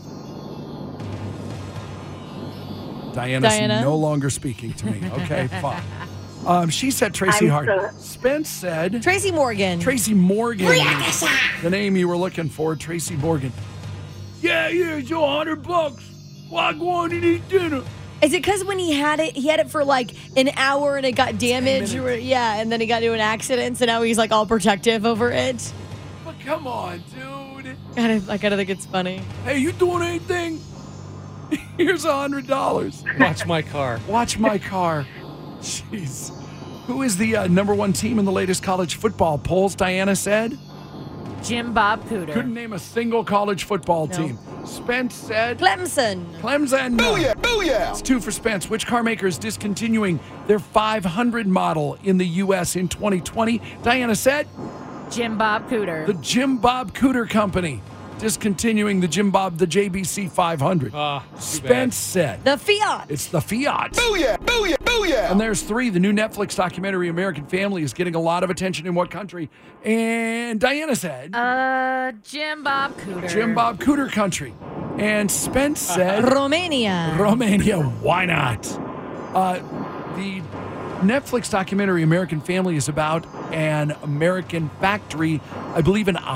Diana's Diana? no longer speaking to me. Okay, fine. She said Tracy Hart. Spence said Tracy Morgan. Tracy Morgan. The name you were looking for, Tracy Morgan. Yeah, it's $100. Why go on and eat dinner? Is it because when he had it for like an hour and it got damaged? Yeah, and then he got into an accident, so now he's like all protective over it. But come on, dude. I gotta think it's funny. Hey, you doing anything? Here's $100. Watch my car. Watch my car. Jeez. Who is the number 1 team in the latest college football polls? Diana said. Jim Bob Cooter. Couldn't name a single college football team. Spence said. Clemson. Clemson. Booyah. It's 2 for Spence. Which car maker is discontinuing their 500 model in the U.S. in 2020? Diana said. Jim Bob Cooter. The Jim Bob Cooter Company. Discontinuing the JBC 500. Spence said. The Fiat. It's the Fiat. Booyah. And there's 3. The new Netflix documentary American Family is getting a lot of attention in what country? And Diana said. Jim Bob Cooter. Jim Bob Cooter Country. And Spence said. Romania. Why not? The Netflix documentary American Family is about an American factory, I believe in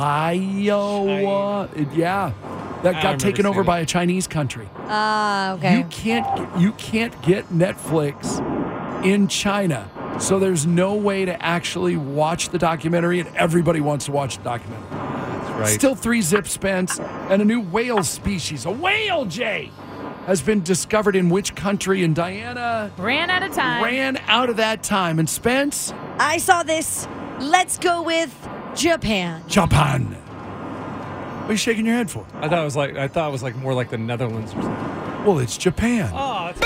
Iowa. That got taken over by a Chinese country. Okay. You can't get Netflix in China. So there's no way to actually watch the documentary, and everybody wants to watch the documentary. That's right. Still 3 zip Spence, and a new whale species, a whale, Jay, has been discovered in which country? And Diana ran out of time. Ran out of that time. And Spence? I saw this. Let's go with Japan. Japan. What are you shaking your head for? I thought it was like more like the Netherlands or something. Well, it's Japan. Oh, it's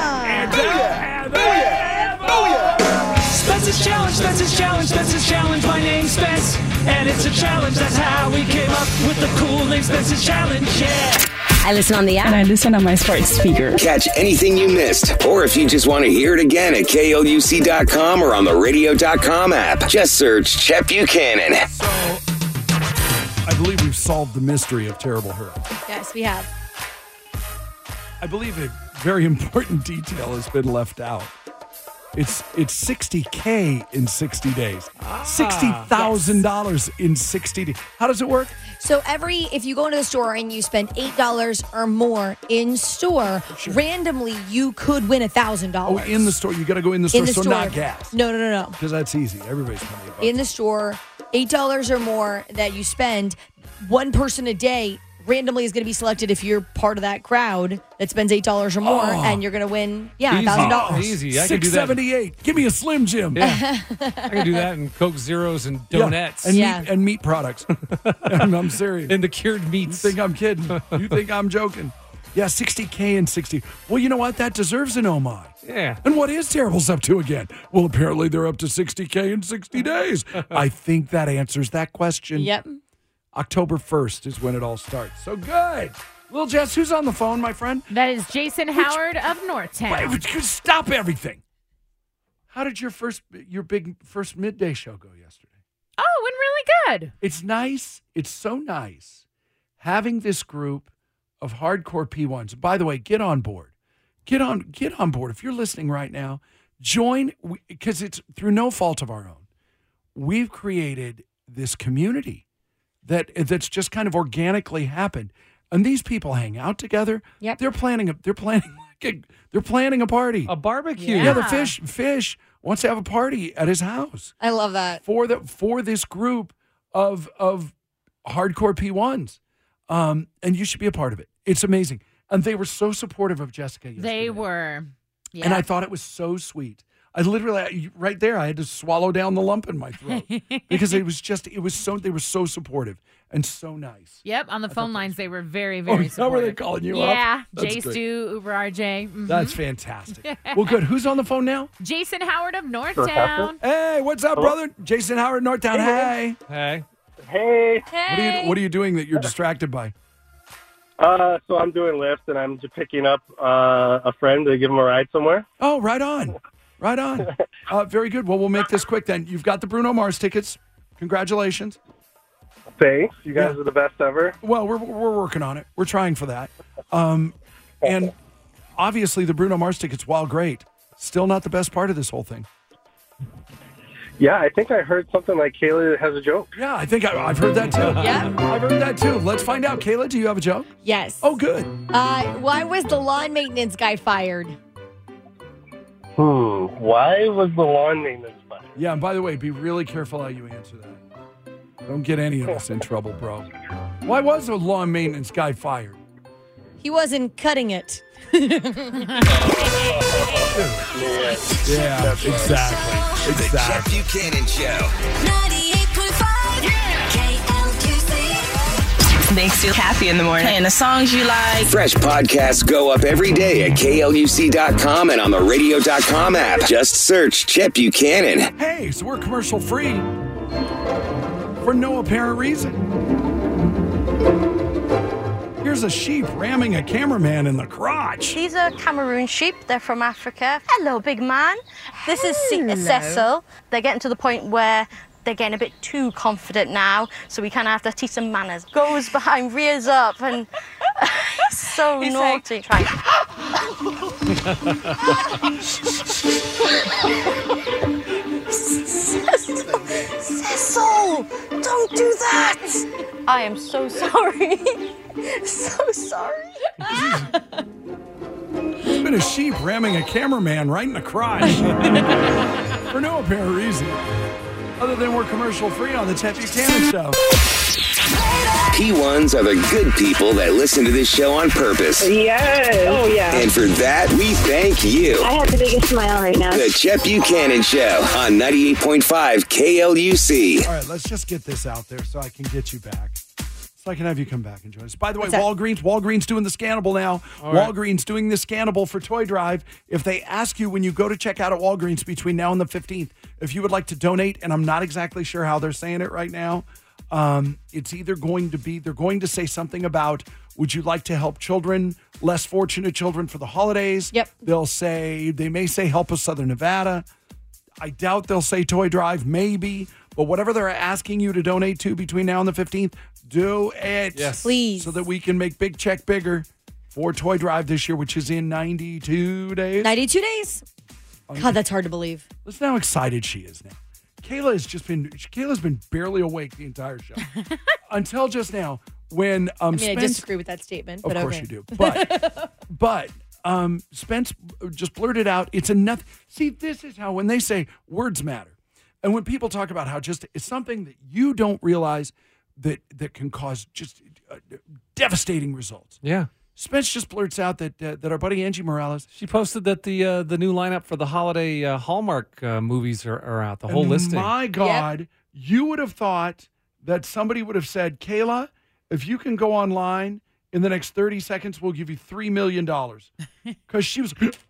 Spence's Challenge, Spence's Challenge, Spence's Challenge. My name's Spence, and it's a challenge. That's how we came up with the cool name Spence's Challenge. Yeah. I listen on the app. And I listen on my smart speaker. Catch anything you missed, or if you just want to hear it again at KLUC.com or on the radio.com app. Just search Chet Buchanan. So, I believe we've solved the mystery of Terrible Hero. Yes, we have. I believe a very important detail has been left out. It's $60K in 60 days. $60,000 in 60 days. How does it work? So if you go into the store and you spend $8 or more in store, randomly you could win $1,000. Oh, in the store. You got to go in the store, so not gas. No. Because that's easy. Everybody's paying $8. In the store, $8 or more that you spend, one person a day randomly is going to be selected if you're part of that crowd that spends $8 or more, and you're going to win, $1,000. Easy. I can do that. $6.78. Give me a Slim Jim. Yeah. I can do that in Coke Zeros and donuts. And meat products. I'm serious. And the cured meats. You think I'm kidding? You think I'm joking? Yeah, $60K and 60. Well, you know what? That deserves an oh my. Yeah. And what is Terrible's up to again? Well, apparently they're up to $60K in 60 days. I think that answers that question. Yep. October 1st is when it all starts. So good. Lil Jess, who's on the phone, my friend? That is Jason Howard of Northtown. Wait, stop everything. How did your big first midday show go yesterday? Oh, it went really good. It's nice. It's so nice having this group of hardcore P1s. By the way, get on board. Get on board. If you're listening right now, join, because it's through no fault of our own. We've created this community that's just kind of organically happened. And these people hang out together. Yep. They're planning a party. A barbecue. Yeah, the fish wants to have a party at his house. I love that. For this group of hardcore P1s. And you should be a part of it. It's amazing. And they were so supportive of Jessica yesterday. They were. Yeah. And I thought it was so sweet. I literally, right there, I had to swallow down the lump in my throat because they were so supportive and so nice. Yep, on the phone lines, they were very, very supportive. How were they calling you up? Yeah, That's Jay great. Stu, Uber RJ. Mm-hmm. That's fantastic. Well, good. Who's on the phone now? Jason Howard of Northtown. Hey, what's up, brother? Jason Howard, Northtown. Hey. Hey. Hey. What are you doing that you're distracted by? So I'm doing Lyft, and I'm just picking up a friend to give him a ride somewhere. Oh, right on. Right on. Very good. Well, we'll make this quick then. You've got the Bruno Mars tickets. Congratulations. Thanks. You guys are the best ever. Well, we're working on it. We're trying for that. And obviously the Bruno Mars tickets, while great, still not the best part of this whole thing. Yeah, I think I heard something like Kayla has a joke. Yeah, I think I've heard that too. Yeah. I've heard that too. Let's find out. Kayla, do you have a joke? Yes. Oh, good. Why was the lawn maintenance guy fired? Why was the lawn maintenance fired? Yeah, and by the way, be really careful how you answer that. Don't get any of us in trouble, bro. Why was the lawn maintenance guy fired? He wasn't cutting it. Yeah, exactly. The Jeff Buchanan Show. 98.5 KLQC. Makes you happy in the morning. Playing the songs you like. Fresh podcasts go up every day at KLUC.com and on the radio.com app. Just search Jeff Buchanan. Hey, so we're commercial free for no apparent reason. Here's a sheep ramming a cameraman in the crotch. These are Cameroon sheep. They're from Africa. Hello, big man. This is Cecil. They're getting to the point where they're getting a bit too confident now, so we kind of have to teach them manners. Goes behind, rears up, and so He's naughty. like, Try. Cecil, don't do that. I am so sorry. So sorry. There's been a sheep ramming a cameraman right in the crotch for no apparent reason, other than we're commercial free on the Jeff Buchanan Show. P1s are the good people that listen to this show on purpose. Yes. Oh, yeah. And for that, we thank you. I have the biggest smile right now. The Jeff Buchanan Show on 98.5 KLUC. All right, let's just get this out there so I can get you back. So I can have you come back and join us. By the way, What's that? Walgreens doing the scannable now. All right. Walgreens doing the scannable for Toy Drive. If they ask you when you go to check out at Walgreens between now and the 15th, if you would like to donate, and I'm not exactly sure how they're saying it right now, it's either going to be, they're going to say something about, would you like to help children, less fortunate children for the holidays? Yep. They may say help us Southern Nevada. I doubt they'll say Toy Drive, maybe. But whatever they're asking you to donate to between now and the 15th, do it. Yes. Please. So that we can make Big Check bigger for Toy Drive this year, which is in 92 days. 92 days? God, that's hard to believe. Listen how excited she is now. Kayla's been barely awake the entire show. Until just now when I Spence, disagree with that statement, but of course okay. you do. But Spence just blurted out, it's enough. See, this is how when they say words matter. And when people talk about how just it's something that you don't realize that can cause just devastating results. Yeah. Spence just blurts out that our buddy Angie Morales. She posted that the new lineup for the holiday Hallmark movies are out. The whole listing. My God, you would have thought that somebody would have said, Kayla, if you can go online in the next 30 seconds, we'll give you $3 million. Because she was. I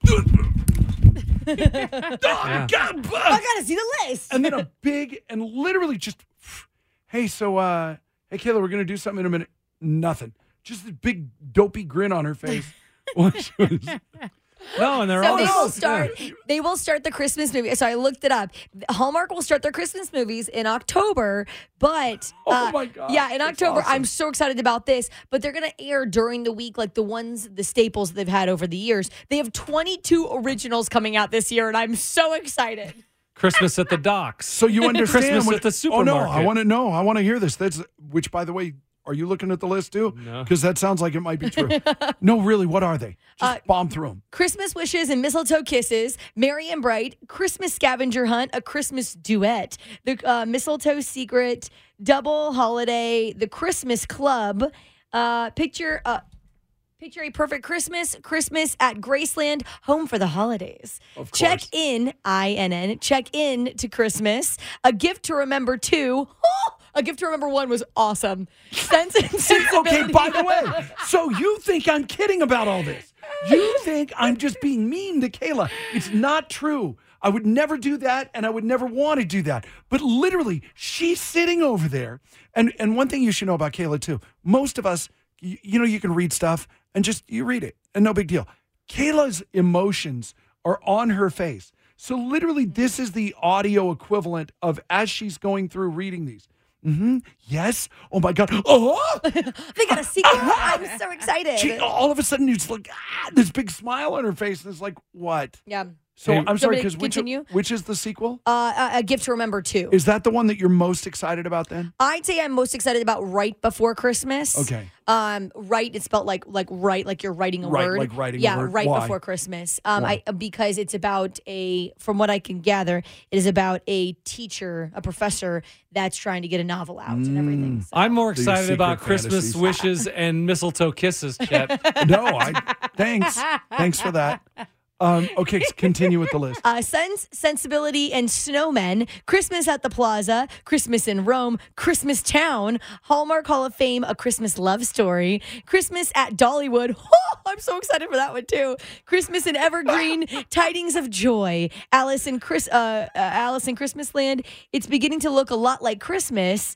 gotta see the list. And then a big and literally just, hey, so hey Kayla, we're gonna do something in a minute. Nothing. Just a big dopey grin on her face. No, and they're So all they will start the Christmas movie. So I looked it up. Hallmark will start their Christmas movies in October, but oh my God. Yeah, in October. Awesome. I'm so excited about this. But they're gonna air during the week, like the staples they've had over the years. They have 22 originals coming out this year, and I'm so excited. Christmas at the docks. So you understand Christmas at the supermarket. Oh no, I want to know. I want to hear this. Which, by the way, are you looking at the list too? No. Because that sounds like it might be true. No, really, what are they? Just bomb through them. Christmas Wishes and Mistletoe Kisses, Merry and Bright, Christmas Scavenger Hunt, A Christmas Duet, The Mistletoe Secret, Double Holiday, The Christmas Club, Picture a Perfect Christmas, Christmas at Graceland, Home for the Holidays. Of course. Check in, INN, check in to Christmas, A Gift to Remember 2. A Gift to Remember 1 was awesome. Sense and Sensibility. Okay, by the way, so you think I'm kidding about all this. You think I'm just being mean to Kayla. It's not true. I would never do that, and I would never want to do that. But literally, she's sitting over there. And one thing you should know about Kayla, too, most of us, you can read stuff and just you read it, and no big deal. Kayla's emotions are on her face. So literally, this is the audio equivalent of as she's going through reading these. Mm-hmm. Yes. Oh my God. Oh, they got a sequel. I'm so excited. All of a sudden, it's like this big smile on her face, and it's like, what? Yeah. So I'm sorry, because continue. Which is the sequel? A Gift to Remember 2. Is that the one that you're most excited about? Then I'd say I'm most excited about Right Before Christmas. Okay. Right. It's spelled like right, like you're writing a word. Like writing a word. Right Why? Before Christmas. Because it's about from what I can gather, it is about a teacher, a professor that's trying to get a novel out and everything. So. I'm more excited about fantasies. Christmas Wishes and Mistletoe Kisses, Chet. No, thanks for that. Okay, continue with the list. Sense, Sensibility, and Snowmen, Christmas at the Plaza, Christmas in Rome, Christmas Town, Hallmark Hall of Fame, A Christmas Love Story, Christmas at Dollywood. Oh, I'm so excited for that one too. Christmas in Evergreen, Tidings of Joy, Alice in Christmas Land. It's beginning to look a lot like Christmas.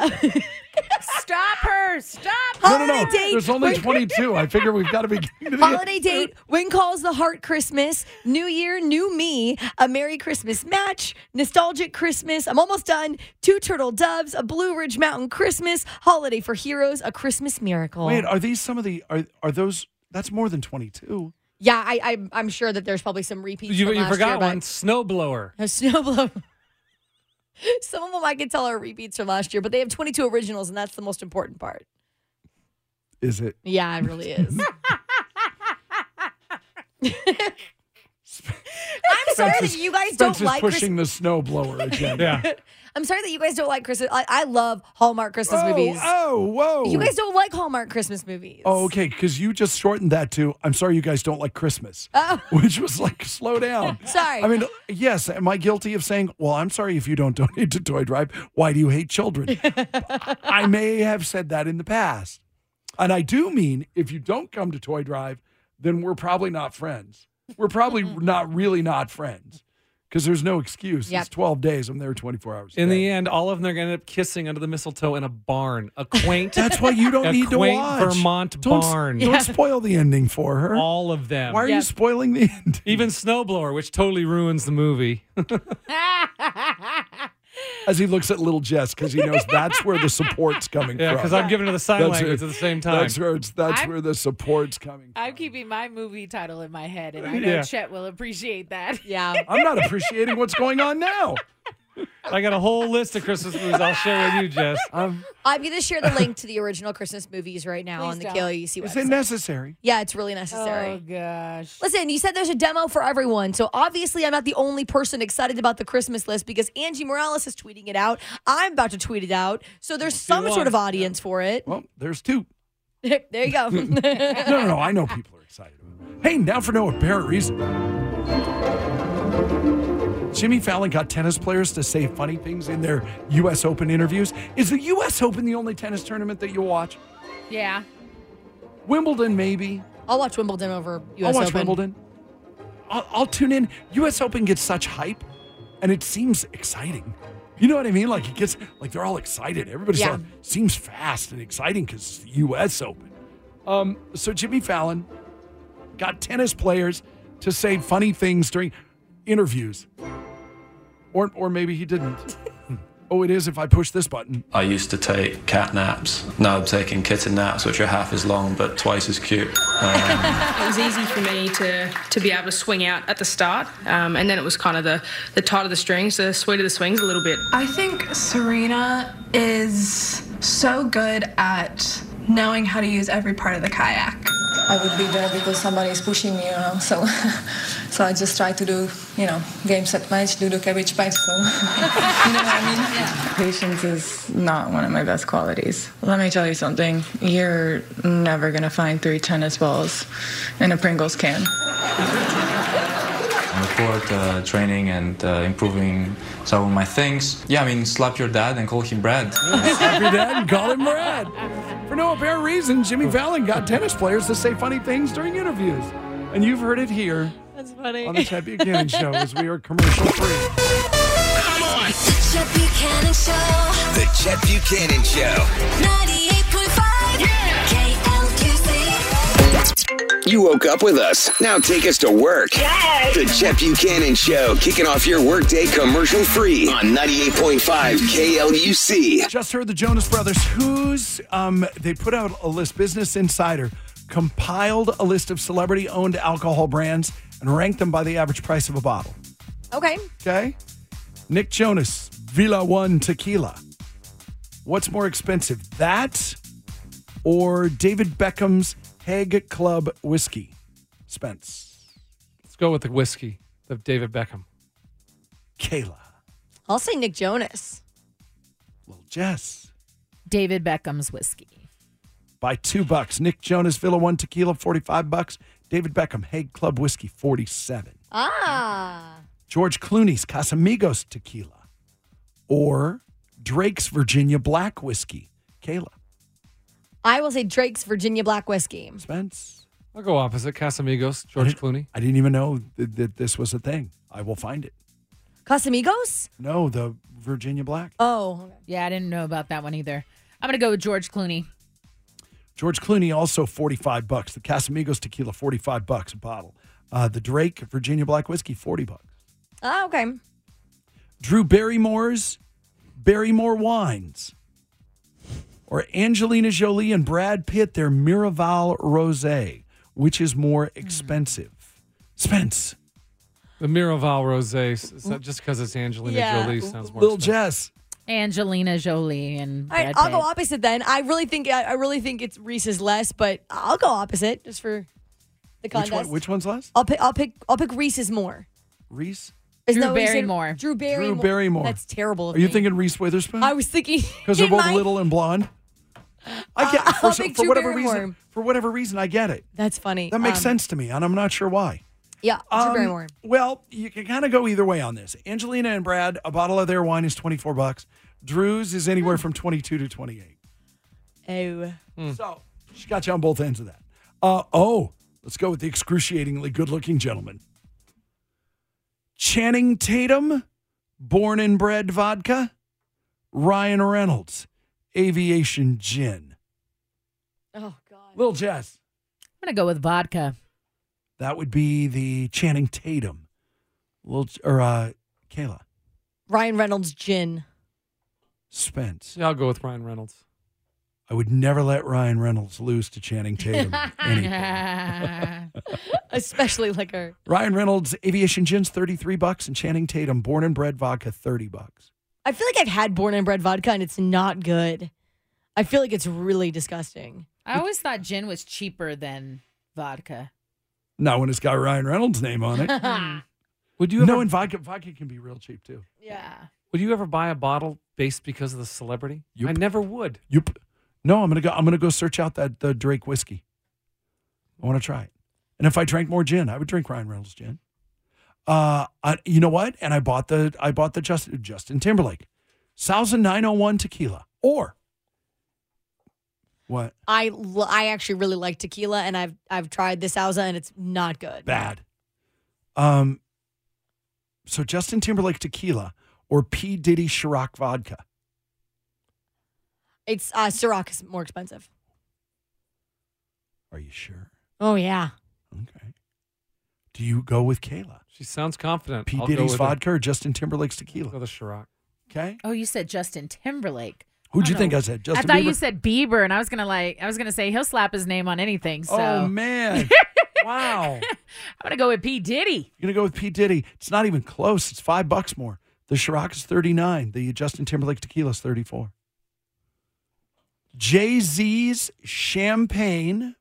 Stop her! Stop! No. There's only 22. I figure we've got to be getting to the Holiday Date, When Calls the Heart Christmas, New Year, New Me, A Merry Christmas Match, Nostalgic Christmas, I'm almost done, Two Turtle Doves, A Blue Ridge Mountain Christmas, Holiday for Heroes, A Christmas Miracle. Wait, are these some of the, are those, that's more than 22. Yeah, I'm sure that there's probably some repeats. You from last forgot year, but- one, Snowblower. A Snowblower. Some of them I can tell are repeats from last year, but they have 22 originals, and that's the most important part. Is it? Yeah, it really is. I'm sorry that you guys don't like pushing the snowblower agenda. Yeah. I'm sorry that you guys don't like Christmas. I love Hallmark Christmas movies. Whoa. You guys don't like Hallmark Christmas movies. Oh, okay, because you just shortened that to, I'm sorry you guys don't like Christmas. Oh. Which was like, slow down. Sorry. I mean, yes, am I guilty of saying, well, I'm sorry if you don't donate to Toy Drive. Why do you hate children? I may have said that in the past. And I do mean, if you don't come to Toy Drive, then we're probably not friends. We're probably not friends. Because there's no excuse. Yep. It's 12 days. I'm there 24 hours a In day. the end, all of them are going to end up kissing under the mistletoe in a barn. A quaint. That's why you don't need to quaint watch. Vermont Don't barn. Don't spoil the ending for her. All of them. Why are you spoiling the ending? Even Snowblower, which totally ruins the movie. As he looks at little Jess, because he knows that's where the support's coming Yeah, from. because I'm giving her the sign language at the same time. That's where the support's coming from. I'm keeping my movie title in my head, and I know Yeah. Chet will appreciate that. Yeah. I'm not appreciating what's going on now. I got a whole list of Christmas movies I'll share with you, Jess. I'm going to share the link to the original Christmas movies right now Please on the don't. KLUC website. Is it necessary? Yeah, it's really necessary. Oh, gosh. Listen, you said there's a demo for everyone. So obviously, I'm not the only person excited about the Christmas list because Angie Morales is tweeting it out. I'm about to tweet it out. So there's some sort of audience for it. Well, there's two. There you go. No. I know people are excited about it. Hey, now for no apparent reason. Jimmy Fallon got tennis players to say funny things in their U.S. Open interviews. Is the U.S. Open the only tennis tournament that you'll watch? Yeah. Wimbledon, maybe. I'll watch Wimbledon over U.S. I'll watch Open. Wimbledon. I'll tune in. U.S. Open gets such hype, and it seems exciting. You know what I mean? Like it gets like they're all excited. Everybody seems fast and exciting because it's the U.S. Open. So Jimmy Fallon got tennis players to say funny things during interviews, or maybe he didn't. Oh, it is if I push this button. I used to take cat naps. Now I'm taking kitten naps, which are half as long but twice as cute. It was easy for me to be able to swing out at the start, and then it was kind of the tighter the strings, the sweeter the swings a little bit. I think Serena is so good at knowing how to use every part of the kayak. I would be there because somebody is pushing me, so I just try to do, game, set, match, do the cabbage patch, so, you know what I mean? Yeah. Patience is not one of my best qualities. Let me tell you something, you're never gonna find 3 tennis balls in a Pringles can. On the court, training and improving some of my things. Yeah, slap your dad and call him Brad. Slap your dad and call him Brad. For no apparent reason, Jimmy Fallon got tennis players to say funny things during interviews. And you've heard it here. That's funny. On the Chet Buchanan Show as we are commercial free. Come on. Chet Buchanan Show. The Chet Buchanan Show. 98.5. KLUC. You woke up with us. Now take us to work. Yes. The Chet Buchanan Show, kicking off your workday commercial free on 98.5 KLUC. Just heard the Jonas Brothers, they put out a list, Business Insider compiled a list of celebrity-owned alcohol brands and ranked them by the average price of a bottle. Okay? Nick Jonas, Villa One Tequila. What's more expensive, that or David Beckham's Hague Club Whiskey? Spence. Let's go with the whiskey of David Beckham. Kayla. I'll say Nick Jonas. Little Jess. David Beckham's whiskey. By $2. Nick Jonas, Villa One Tequila, $45. David Beckham, Hague Club Whiskey, $47. George Clooney's Casamigos Tequila. Or Drake's Virginia Black Whiskey. Kayla. I will say Drake's Virginia Black Whiskey. Spence. I'll go opposite. Casamigos, George Clooney. I didn't even know that this was a thing. I will find it. Casamigos? No, the Virginia Black. Oh. Yeah, I didn't know about that one either. I'm going to go with George Clooney. George Clooney also $45. The Casamigos Tequila, $45 a bottle. The Drake Virginia Black Whiskey, $40. Oh, okay. Drew Barrymore's Barrymore Wines. Or Angelina Jolie and Brad Pitt, their Miraval Rosé. Which is more expensive? Spence. The Miraval Rosé. Is that just because it's Angelina Jolie sounds more Little expensive. Jess. Angelina Jolie and All right, Brad I'll Pitt. go opposite then. I really think it's Reese's less, but I'll go opposite just for the contest. Which one's less? I'll pick Reese's more. Reese? Isn't Drew that what you said? Barrymore. Drew Barrymore. Drew Barrymore. That's terrible. Of Are you me. thinking Reese Witherspoon? I was thinking Because they're in both my- little and blonde. I get I'll pick for Drew whatever Barrymore. reason. For whatever reason, I get it. That's funny. That makes sense to me, and I'm not sure why. Yeah, Drew Barrymore. Well, you can kind of go either way on this. Angelina and Brad, a bottle of their wine is $24. Drew's is anywhere from $22 to $28. Oh. So she got you on both ends of that. Let's go with the excruciatingly good-looking gentleman. Channing Tatum, Born and Bred Vodka. Ryan Reynolds, Aviation Gin. Oh, God. Little Jess. I'm going to go with vodka. That would be the Channing Tatum. Kayla. Ryan Reynolds gin. Spence. Yeah, I'll go with Ryan Reynolds. I would never let Ryan Reynolds lose to Channing Tatum. Especially liquor. Ryan Reynolds, Aviation Gin's $33, and Channing Tatum, Born and Bred Vodka, $30. I feel like I've had Born and Bred vodka and it's not good. I feel like it's really disgusting. I always thought gin was cheaper than vodka. Not when it's got Ryan Reynolds' name on it. Would you ever, No, and vodka can be real cheap too. Yeah. would you ever buy a bottle based because of the celebrity? I never would. No, I'm gonna go search out the Drake whiskey. I want to try it. And if I drank more gin, I would drink Ryan Reynolds gin. You know what? And I bought the Justin Timberlake 1901 tequila. Or what? I actually really like tequila, and I've tried this Sauza, and it's not good. Bad. So Justin Timberlake tequila or P. Diddy Ciroc vodka. It's Ciroc is more expensive. Are you sure? Oh yeah. Okay. Do you go with Kayla? She sounds confident. P. I'll go Diddy's with vodka or Justin Timberlake's tequila? I'll go with Ciroc. Okay. Oh, you said Justin Timberlake. Who'd you think I said? Justin I thought Bieber? you said Bieber, and I was gonna say he'll slap his name on anything. So. Oh man. Wow. I'm gonna go with P. Diddy. You're gonna go with P. Diddy. It's not even close. It's $5 more. The Ciroc is $39. The Justin Timberlake tequila is $34. Jay-Z's champagne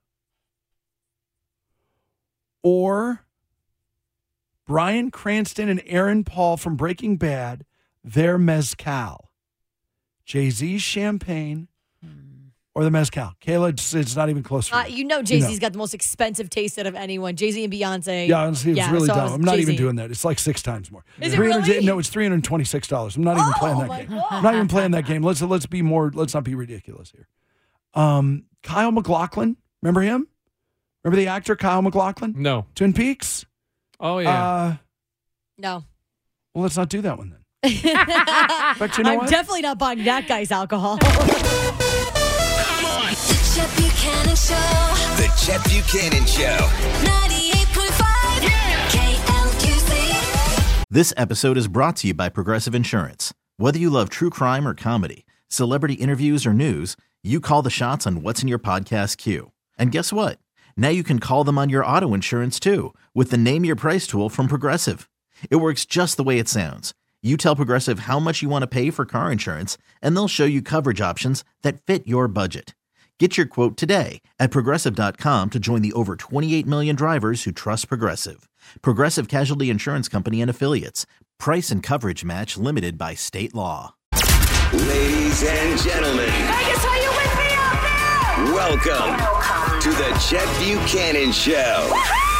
or Bryan Cranston and Aaron Paul from Breaking Bad, their mezcal. Jay-Z's champagne or the mezcal. Kayla, it's not even close. You know Jay-Z's got the most expensive taste out of anyone. Jay-Z and Beyonce. Yeah, honestly, it's really so dumb. I'm not Jay-Z. even doing that. It's like 6 times more. Is it really? No, it's $326. I'm not even playing that game. I'm not even playing that game. Let's not be ridiculous here. Kyle MacLachlan, remember him? Remember the actor Kyle MacLachlan? No. Twin Peaks? Oh yeah. No. Well, let's not do that one then. But you know I'm what? definitely not buying that guy's alcohol. The Chet Buchanan Show. The Chet Buchanan Show. 98.5 KLUC. This episode is brought to you by Progressive Insurance. Whether you love true crime or comedy, celebrity interviews or news, you call the shots on what's in your podcast queue. And guess what? Now you can call them on your auto insurance too with the Name Your Price tool from Progressive. It works just the way it sounds. You tell Progressive how much you want to pay for car insurance, and they'll show you coverage options that fit your budget. Get your quote today at Progressive.com to join the over 28 million drivers who trust Progressive. Progressive Casualty Insurance Company and Affiliates. Price and coverage match limited by state law. Ladies and gentlemen. Vegas, are you with me out there? Welcome to the Chet Buchanan Show.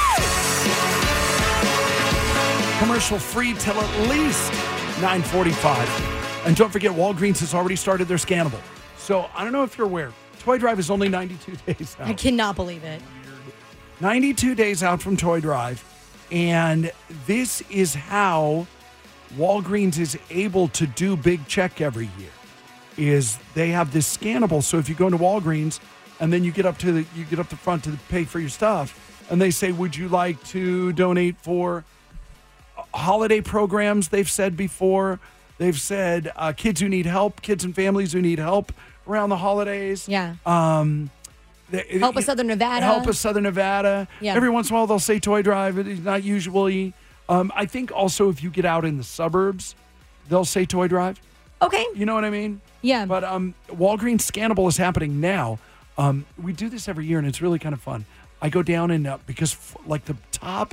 Commercial free till at least 9:45. And don't forget, Walgreens has already started their scannable. So I don't know if you're aware, Toy Drive is only 92 days out. I cannot believe it. 92 days out from Toy Drive. And this is how Walgreens is able to do Big Check every year. Is they have this scannable. So if you go into Walgreens and then you get up the front to pay for your stuff, and they say, would you like to donate for holiday programs? They've said before. They've said kids who need help, kids and families who need help around the holidays. Yeah. Help us Southern Nevada. Help us Southern Nevada. Yeah. Every once in a while they'll say Toy Drive. It is not usually. I think also if you get out in the suburbs, they'll say Toy Drive. Okay. You know what I mean? Yeah. But Walgreens Scannable is happening now. We do this every year, and it's really kind of fun. I go down and because like the top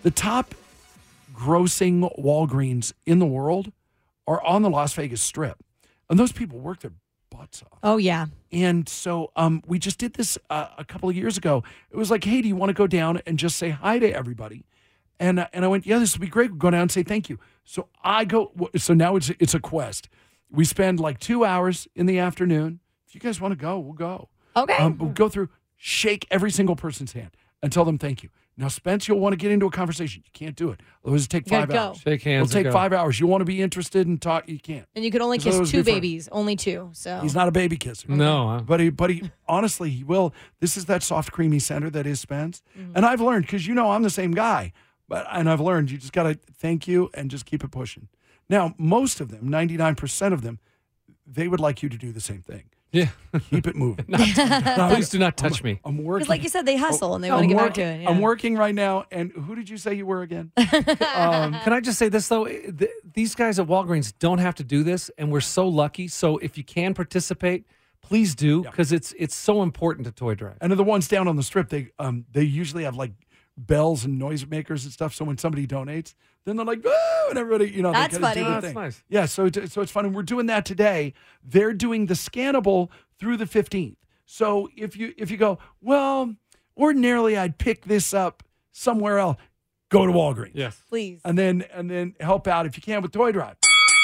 grossing Walgreens in the world are on the Las Vegas Strip, and those people work their butts off. Oh yeah. And so we just did this a couple of years ago. It was like, hey, do you want to go down and just say hi to everybody? And I went, yeah, this would be great. We'll go down and say thank you. So I go. So now it's a quest. We spend like 2 hours in the afternoon. If you guys want to go, we'll go. Okay. We'll go through, shake every single person's hand and tell them thank you. Now, Spence, you'll want to get into a conversation. You can't do it. Otherwise, it'll take 5 hours. Shake hands. It'll take 5 hours. You want to be interested and talk, you can't. And you can only kiss 2 babies. Only 2. So he's not a baby kisser. No. But he honestly, he will. This is that soft, creamy center that is Spence. Mm-hmm. And I've learned, because I'm the same guy, and I've learned you just got to thank you and just keep it pushing. Now, most of them, 99% of them, they would like you to do the same thing. Yeah. Keep it moving. Please do not touch me. I'm working. Because like you said, they hustle and they want to get back to it. Yeah. I'm working right now. And who did you say you were again? Can I just say this, though? These guys at Walgreens don't have to do this, and we're so lucky. So if you can participate, please do, because it's so important to Toy Drive. And the ones down on the strip, they usually have like bells and noisemakers and stuff. So when somebody donates, then they're like, "Oh!" and everybody, That's they funny. do their That's thing. nice. Yeah, so it's fun, and we're doing that today. They're doing the scannable through the 15th. So if you go, well, ordinarily I'd pick this up somewhere else. Go to Walgreens. Yes, please, and then help out if you can with Toy Drive.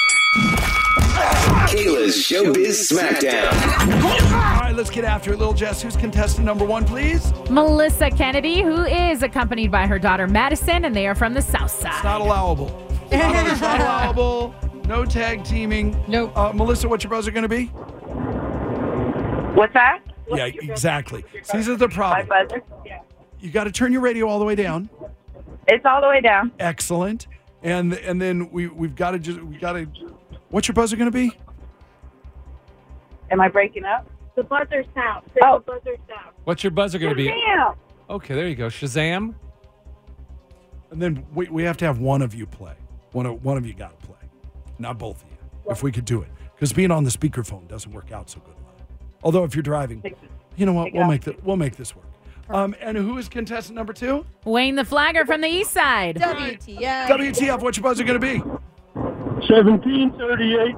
Kayla's Showbiz Smackdown. All right, let's get after it, Little Jess. Who's contestant number 1, please? Melissa Kennedy, who is accompanied by her daughter Madison, and they are from the South Side. It's not allowable. It's not allowable. No tag teaming. Nope. Melissa, what's your buzzer going to be? What's that? Yeah, exactly. See, this is the problem. My buzzer? You got to turn your radio all the way down. It's all the way down. Excellent. And then we've got to. What's your buzzer going to be? Am I breaking up? The buzzer sound. Oh. The buzzer sound. What's your buzzer going to be? Shazam! Okay, there you go. Shazam. And then we have to have one of you play. One of you got to play, not both of you. If we could do it, because being on the speakerphone doesn't work out so good. Although if you're driving, you know what? We'll make this work. And who is contestant number 2? Wayne the Flagger from the East Side. WTF. WTF? What's your buzzer going to be? 1738.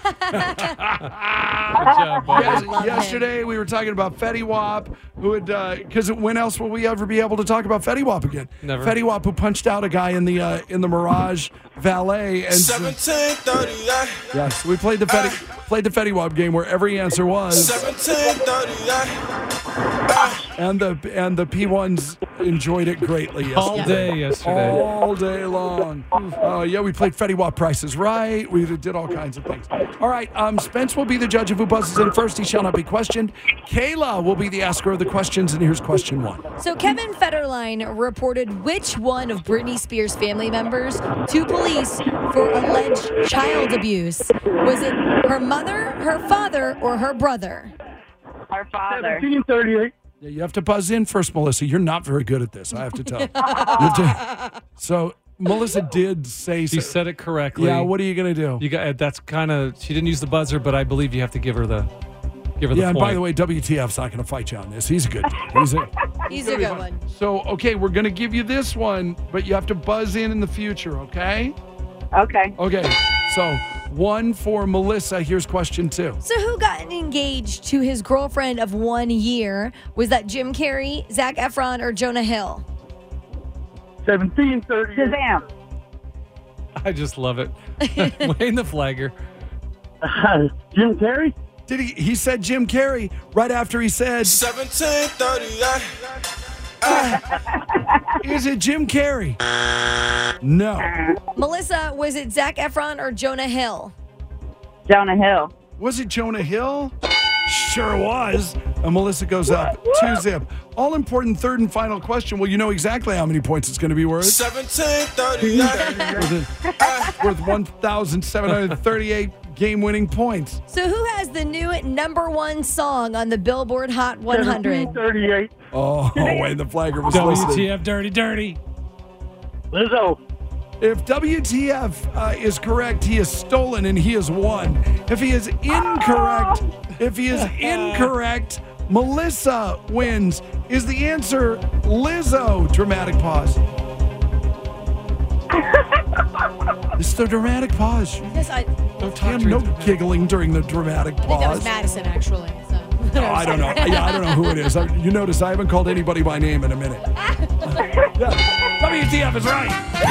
Yesterday we were talking about Fetty Wap, who had because when else will we ever be able to talk about Fetty Wap again? Never. Fetty Wap, who punched out a guy in the Mirage Valet, and 1738. yes, we played the Fetty Wap game where every answer was 1738. and the P1s enjoyed it greatly yesterday. All day yesterday. All day long. We played Fetty Wap Prices Right. We did all kinds of things. All right, Spence will be the judge of who buzzes in first. He shall not be questioned. Kayla will be the asker of the questions, and here's question 1. So Kevin Federline reported which one of Britney Spears' family members to police for alleged child abuse? Was it her mother, her father, or her brother? Her father. 1738. Yeah, you have to buzz in first, Melissa. You're not very good at this, I have to tell you. So Melissa did say She said it correctly. Yeah, what are you going to do? You got that's kind of. She didn't use the buzzer, but I believe you have to give her the. Give her the Yeah, and point. by the way, WTF's not going to fight you on this. He's a good dude. He's a good one. So, okay, we're going to give you this one, but you have to buzz in the future, okay? Okay. Okay, so 1 for Melissa. Here's question 2. So who got engaged to his girlfriend of 1 year? Was that Jim Carrey, Zac Efron, or Jonah Hill? 1738. Shazam. I just love it. Wayne the Flagger. Jim Carrey? Did he said Jim Carrey right after he said 1738. Is it Jim Carrey? No. Melissa, was it Zac Efron or Jonah Hill? Jonah Hill. Was it Jonah Hill? Sure was. And Melissa goes up 2-0. All important third and final question. Well, you know exactly how many points it's going to be worth. 1738. Worth 1,738 game-winning points. So who has the new #1 song on the Billboard Hot 100? 1738. Oh, Wayne the Flagger was listening. WTF, dirty. Lizzo. If WTF is correct, he is stolen and he has won. If he is incorrect, Melissa wins. Is the answer Lizzo? Dramatic pause. This is the dramatic pause. Yes, I No giggling during the dramatic think that was pause. Madison, actually. So. I don't know. Yeah, I don't know who it is. You notice I haven't called anybody by name in a minute. Yeah. WTF is right.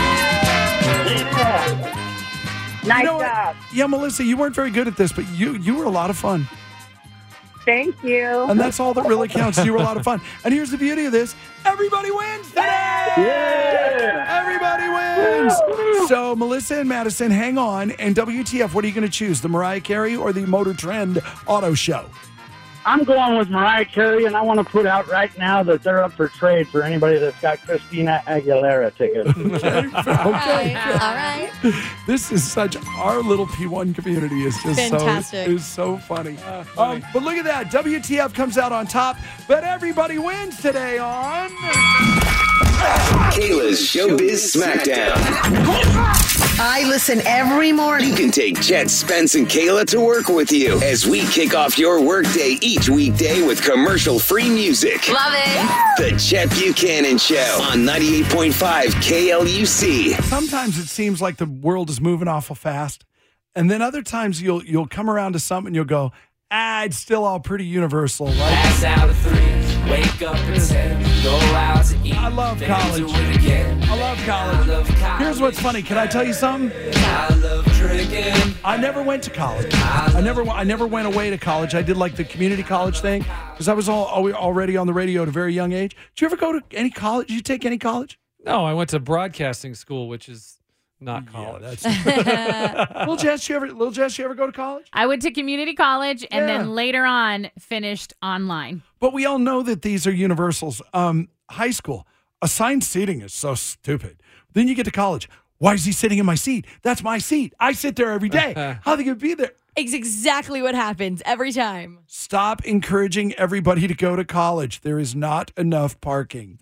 Nice You know what? job. Yeah, Melissa, you weren't very good at this, but you were a lot of fun. Thank you. And that's all that really counts. You were a lot of fun. And here's the beauty of this. Everybody wins today! Yeah! Everybody wins! So, Melissa and Madison, hang on. And WTF, what are you going to choose? The Mariah Carey or the Motor Trend Auto Show? I'm going with Mariah Carey, and I want to put out right now that they're up for trade for anybody that's got Christina Aguilera tickets. Okay. All right. This is such our little P1 community is just Fantastic. so funny. But look at that. WTF comes out on top, but everybody wins today on Kayla's Showbiz Smackdown. I listen every morning. You can take Chet, Spence, and Kayla to work with you as we kick off your workday each weekday with commercial-free music. Love it. The Chet Buchanan Show on 98.5 KLUC. Sometimes it seems like the world is moving awful fast, and then other times you'll come around to something and you'll go, it's still all pretty universal, right? Pass out at 3, wake up at 10, go out to eat. I love college. I love college. Here's what's funny. Can I tell you something? I love drinking. I never went to college. I never went away to college. I did like the community college thing because I was already on the radio at a very young age. Did you ever go to any college? Did you take any college? No, I went to broadcasting school, which is not college. Little Jess, you ever go to college? I went to community college and Yeah. then later on finished online. But we all know that these are universals. High school, assigned seating is so stupid. Then you get to college. Why is he sitting in my seat? That's my seat. I sit there every day. How they gonna be there? It's exactly what happens every time. Stop encouraging everybody to go to college. There is not enough parking.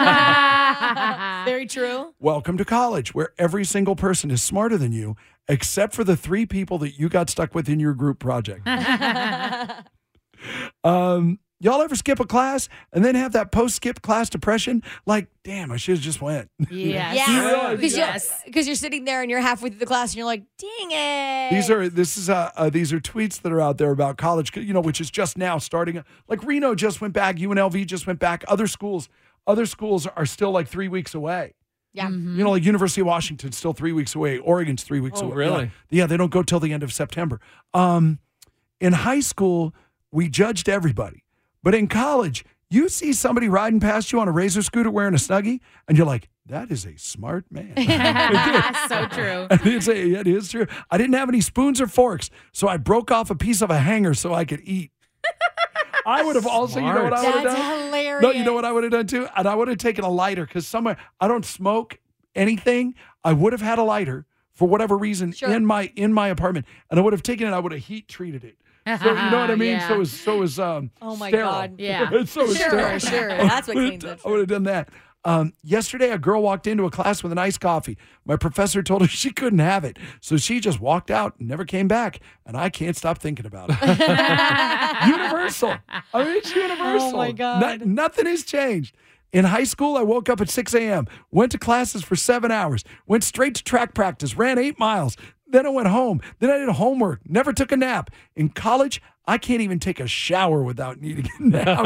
Very true. Welcome to college, where every single person is smarter than you, except for the 3 people that you got stuck with in your group project. Y'all ever skip a class and then have that post-skip class depression? Like, damn, I should have just went. Yes. Yeah. Because you're sitting there and you're halfway through the class and you're like, dang it. These are tweets that are out there about college, which is just now starting. Like Reno just went back, UNLV just went back. Other schools are still like 3 weeks away. Yeah. Like University of Washington's still 3 weeks away. Oregon's 3 weeks away. Really? Yeah, they don't go till the end of September. In high school, we judged everybody. But in college, you see somebody riding past you on a Razor scooter wearing a Snuggie, and you're like, that is a smart man. So true. It is true. I didn't have any spoons or forks, so I broke off a piece of a hanger so I could eat. I would have also, you know what I would have done? That's hilarious. No, you know what I would have done too? And I would have taken a lighter because somewhere, I don't smoke anything. I would have had a lighter for whatever reason in my apartment, and I would have taken it, I would have heat treated it. So you know what I mean? Yeah. So it was oh my sterile. God. Yeah. So it was sterile. Sure. That's what cleans it. I would have done that. Yesterday, a girl walked into a class with an iced coffee. My professor told her she couldn't have it. So she just walked out and never came back. And I can't stop thinking about it. Universal. I mean, it's universal. Oh, my God. Nothing has changed. In high school, I woke up at 6 a.m., went to classes for 7 hours, went straight to track practice, ran 8 miles. Then I went home. Then I did homework, never took a nap. In college, I can't even take a shower without needing a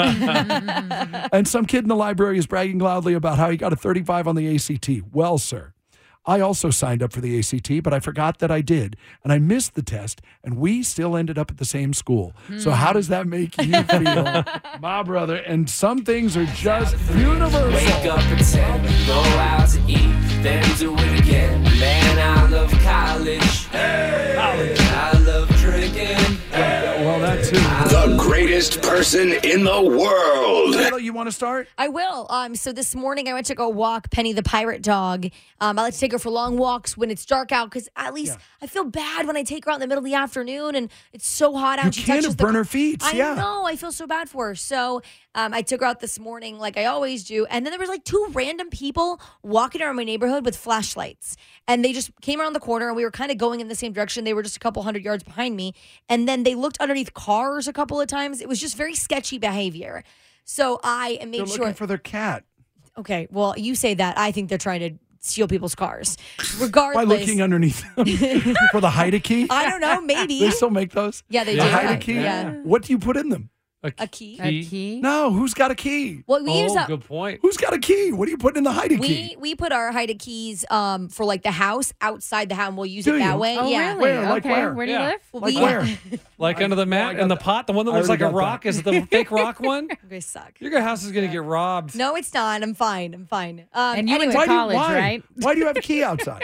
nap. And some kid in the library is bragging loudly about how he got a 35 on the ACT. Well, sir, I also signed up for the ACT, but I forgot that I did. And I missed the test, and we still ended up at the same school. So how does that make you feel, my brother? And some things are just universal. Wake up at 10, go out to eat, then do it again. Man, I love college. Hey, college. I love drinking. Well, that too. The greatest person in the world. Taylor, you want to start? I will. So this morning I went to go walk Penny the pirate dog. I like to take her for long walks when it's dark out because at least I feel bad when I take her out in the middle of the afternoon and it's so hot out. You can't burn her feet. I know. I feel so bad for her. So I took her out this morning like I always do. And then there was like 2 random people walking around my neighborhood with flashlights. And they just came around the corner and we were kind of going in the same direction. They were just a couple hundred yards behind me. And then they looked underneath cars a couple of times. It was just very sketchy behavior. So I made They're looking for their cat. Okay, well, you say that. I think they're trying to steal people's cars. Regardless. By looking underneath them for the hide-a-key? I don't know, maybe. They still make those? Yeah, they the do. Hide-a-key? Yeah. What do you put in them? A key? A key? No, who's got a key? Well, we use a good point. Who's got a key? What do you put in the hide-a-key? We put our hide keys for like the house outside the house and we'll use Do it that you? way. Oh, yeah. really? Where? Like okay. where? Where do you live? Like where? Like under the mat in the pot, the one that I looks like already a got rock. that. Is it the fake rock one? They suck. Your house is gonna get robbed. No, it's not. I'm fine. And you went to Why do you- college, why? right? Why do you have a key outside?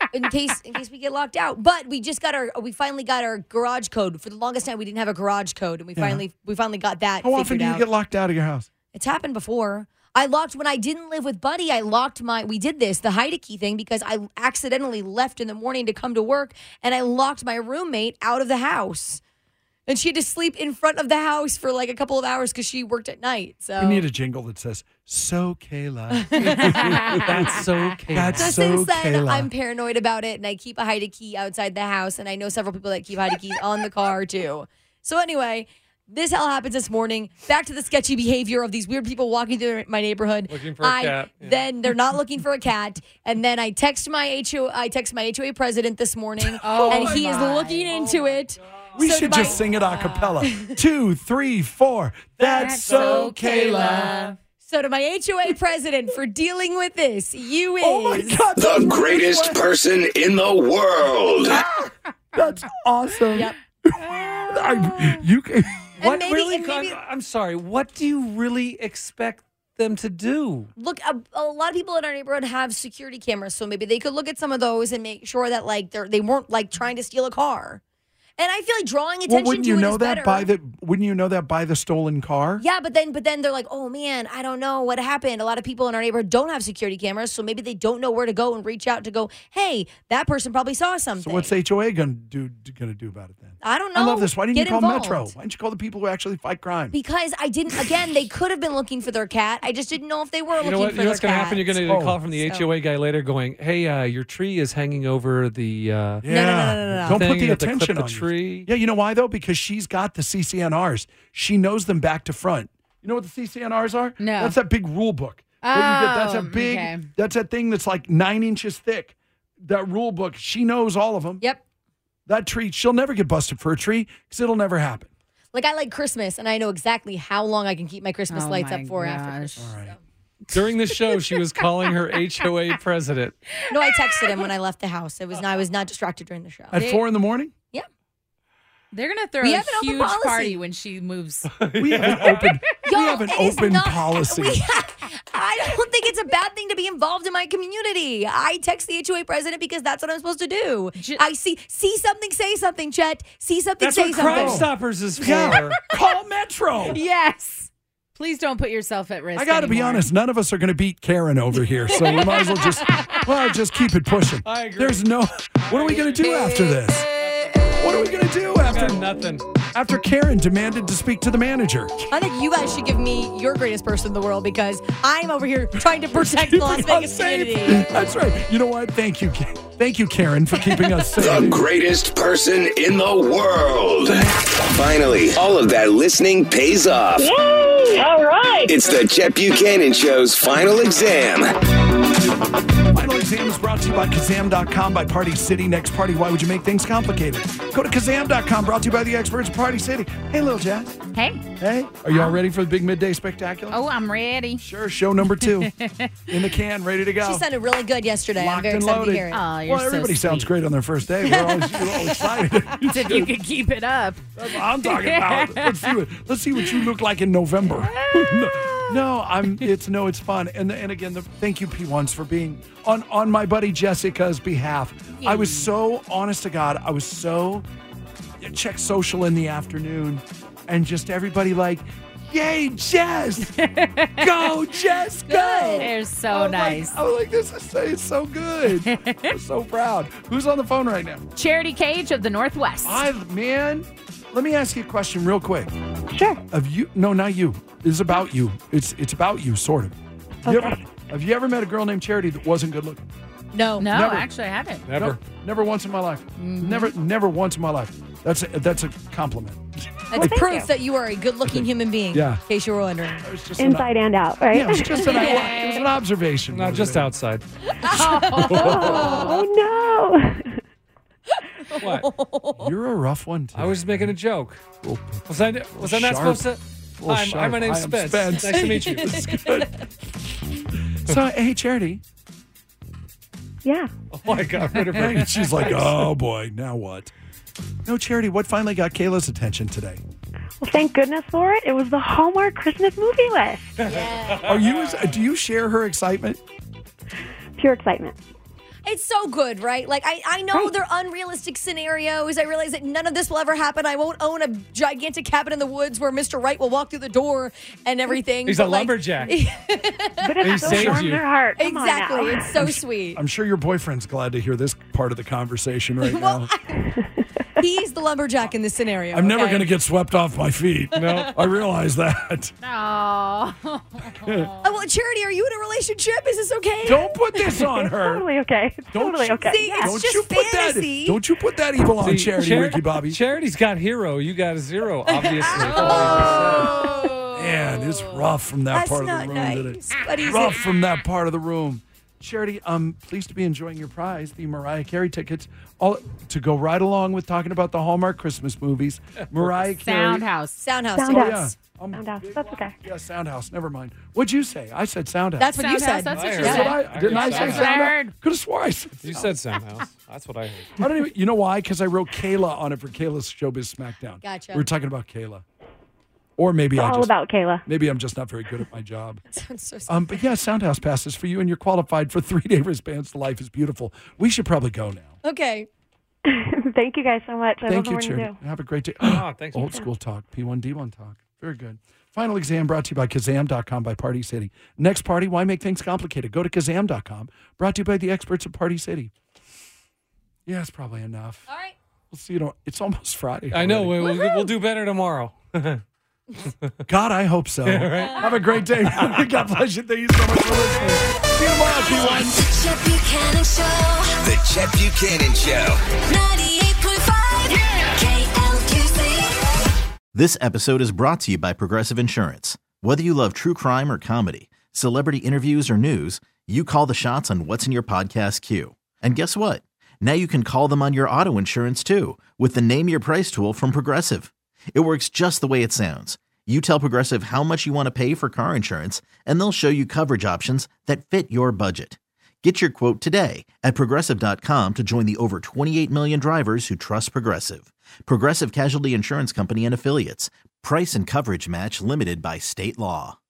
in case we get locked out. But we finally got our garage code. For the longest time, we didn't have a garage code, and we finally got that. How often do you get locked out of your house? It's happened before. I locked when I didn't live with Buddy. We did the hide a key thing because I accidentally left in the morning to come to work, and I locked my roommate out of the house. And she had to sleep in front of the house for like a couple of hours because she worked at night. So we need a jingle that says, "So Kayla." That's so Kayla. That's so so since then, Kayla. I'm paranoid about it, and I keep a hide a key outside the house, and I know several people that keep hide a keys on the car too. So anyway, this all happens this morning. Back to the sketchy behavior of these weird people walking through my neighborhood. Looking for a cat. Yeah. Then they're not looking for a cat, and then I text my HOA president this morning, and he is looking into it. We should just sing it a cappella. 2, 3, 4. That's so Kayla. So to my HOA president for dealing with this, you is The greatest person in the world. That's awesome. Yep. What maybe- really? and maybe- I'm sorry. What do you really expect them to do? Look, a lot of people in our neighborhood have security cameras, so maybe they could look at some of those and make sure that like they weren't like trying to steal a car. And I feel like drawing attention Wouldn't to you it know is that better. wouldn't you know that by the stolen car? Yeah, but then they're like, oh man, I don't know what happened. A lot of people in our neighborhood don't have security cameras, so maybe they don't know where to go and reach out to go, hey, that person probably saw something. So what's HOA gonna do about it then? I don't know. I love this. Why didn't Get you call involved. Metro? Why didn't you call the people who actually fight crime? Because I didn't. Again, they could have been looking for their cat. I just didn't know if they were You looking know what? for You know their what's going to cat. happen? You're going to get a call from the HOA guy later, going, "Hey, your tree is hanging over the." No. Don't put thing. the You have to attention clip the on tree. Yeah, you know why though? Because she's got the CCNRs. She knows them back to front. You know what the CCNRs are? No. That's that big rule book. That's a big. okay. That's that thing that's like 9 inches thick. That rule book. She knows all of them. Yep. That tree. She'll never get busted for a tree because it'll never happen. Like I like Christmas, and I know exactly how long I can keep my Christmas Oh lights my up for gosh. after Christmas. All right. During the show, she was calling her HOA president. No, I texted him when I left the house. I was not distracted during the show. At 4 a.m? Yeah. They're going to throw We a have an open huge policy. party when she moves. We have an open. we Yo, have an it is open not- policy. I don't think it's a bad thing to be involved in my community. I text the HOA president because that's what I'm supposed to do. I see something, say something, Chet. See something, That's say what something. Crime Stoppers is for. Yeah. Call Metro. Yes. Please don't put yourself at risk. I got to be anymore. honest. None of us are going to beat Karen over here, so we might as well just keep it pushing. I agree. There's no. What are we going to do after this? What are we going to do after nothing? After Karen demanded to speak to the manager. I think you guys should give me your greatest person in the world because I'm over here trying to protect the Las Vegas community. That's right. You know what? Thank you, Karen, for keeping us safe. The greatest person in the world. Finally, all of that listening pays off. Yay! All right. It's the Chet Buchanan Show's final exam. Final exam is brought to you by Kazam.com by Party City. Next party, why would you make things complicated? Go to Kazam.com, brought to you by the experts at Party City. Hey, Lil Jazz. Hey. Hey, are you all ready for the big midday spectacular? Oh, I'm ready. Sure, show number 2. In the can, ready to go. She sounded really good yesterday. I'm Locked very and excited to loaded. hear it. Oh, you're Well, everybody so sounds sweet. great on their first day. We're all excited. If you could keep it up. That's what I'm talking about. Let's see what you look like in November. It's fun. And again, thank you, P1s, for being on my buddy Jessica's behalf. I was so honest to God. I was so check social in the afternoon, and just everybody like, yay, Jess! Go, Jess, go! They're so nice. I was like, it's so good. I'm so proud. Who's on the phone right now? Charity Cage of the Northwest. Man, let me ask you a question real quick. Sure. No, not you. It's about you. It's about you, sort of. Have you ever met a girl named Charity that wasn't good looking? No. No, Never. actually, I haven't. Never once in my life. Never once in my life. That's a compliment. That's proof that you are a good-looking human being. Yeah. In case you were wondering. Inside and out, right? Yeah, it was just it was an observation. Not just outside. Oh, no. What? You're a rough one, too. I was making a joke. Was I not sharp. supposed to? Hi, my name's Hi, I'm Spence. Nice to meet you. It's good. So, hey, Charity. Yeah. Oh, I got rid of her. She's like, oh, boy, now what? No, Charity, what finally got Kayla's attention today? Well, thank goodness for it. It was the Hallmark Christmas movie list. Do you share her excitement? Pure excitement. It's so good, right? Like, I know they're unrealistic scenarios. I realize that none of this will ever happen. I won't own a gigantic cabin in the woods where Mr. Right will walk through the door and everything. He's a lumberjack. But it still warms your heart. Come on Exactly. now. It's so sweet. I'm sure your boyfriend's glad to hear this part of the conversation right now. He's the lumberjack in this scenario. I'm never okay? going to get swept off my feet. No, I realize that. Oh. Well, Charity, are you in a relationship? Is this okay? Don't put this on her. Totally okay. It's totally okay. See, it's Don't just you put fantasy. don't you put that evil on Charity, Ricky Bobby. Charity's got hero. You got a 0, obviously. Man, it's rough from that That's part of the not room, nice, isn't it? but he's Rough from that part of the room. Charity, I'm pleased to be enjoying your prize, the Mariah Carey tickets, all to go right along with talking about the Hallmark Christmas movies. Mariah Carey. Soundhouse. Soundhouse. Soundhouse. That's okay. Yeah, Soundhouse. Never mind. What'd you say? I said Soundhouse. That's what you said. That's what you That's said. what didn't I say That's what I Soundhouse? heard. Could have swore I said You said Soundhouse. That's what I heard. I don't even. You know why? Because I wrote Kayla on it for Kayla's Showbiz Smackdown. Gotcha. We were talking about Kayla, or maybe It's all about Kayla. Maybe I'm just not very good at my job. Sounds so sad. But yeah, Soundhouse passes for you, and you're qualified for 3-day wristbands to Life is Beautiful. We should probably go now. Okay. Thank you guys so much. I Thank love you, what you Charity. do. Have a great day. Oh, thanks. Old school talk, P1D1 talk. Very good. Final exam brought to you by Kazam.com by Party City. Next party, why make things complicated? Go to Kazam.com. Brought to you by the experts at Party City. Yeah, it's probably enough. All right. We'll see. It's almost Friday. I know. already. We'll do better tomorrow. God, I hope so. Have a great day. God bless you. Thank you so much for listening. See you tomorrow, P1. The Chet Buchanan Show. The Chet Buchanan Show. 98.5 KLQC. This episode is brought to you by Progressive Insurance. Whether you love true crime or comedy, celebrity interviews or news, you call the shots on what's in your podcast queue. And guess what? Now you can call them on your auto insurance too with the Name Your Price tool from Progressive. It works just the way it sounds. You tell Progressive how much you want to pay for car insurance, and they'll show you coverage options that fit your budget. Get your quote today at Progressive.com to join the over 28 million drivers who trust Progressive. Progressive Casualty Insurance Company and Affiliates. Price and coverage match limited by state law.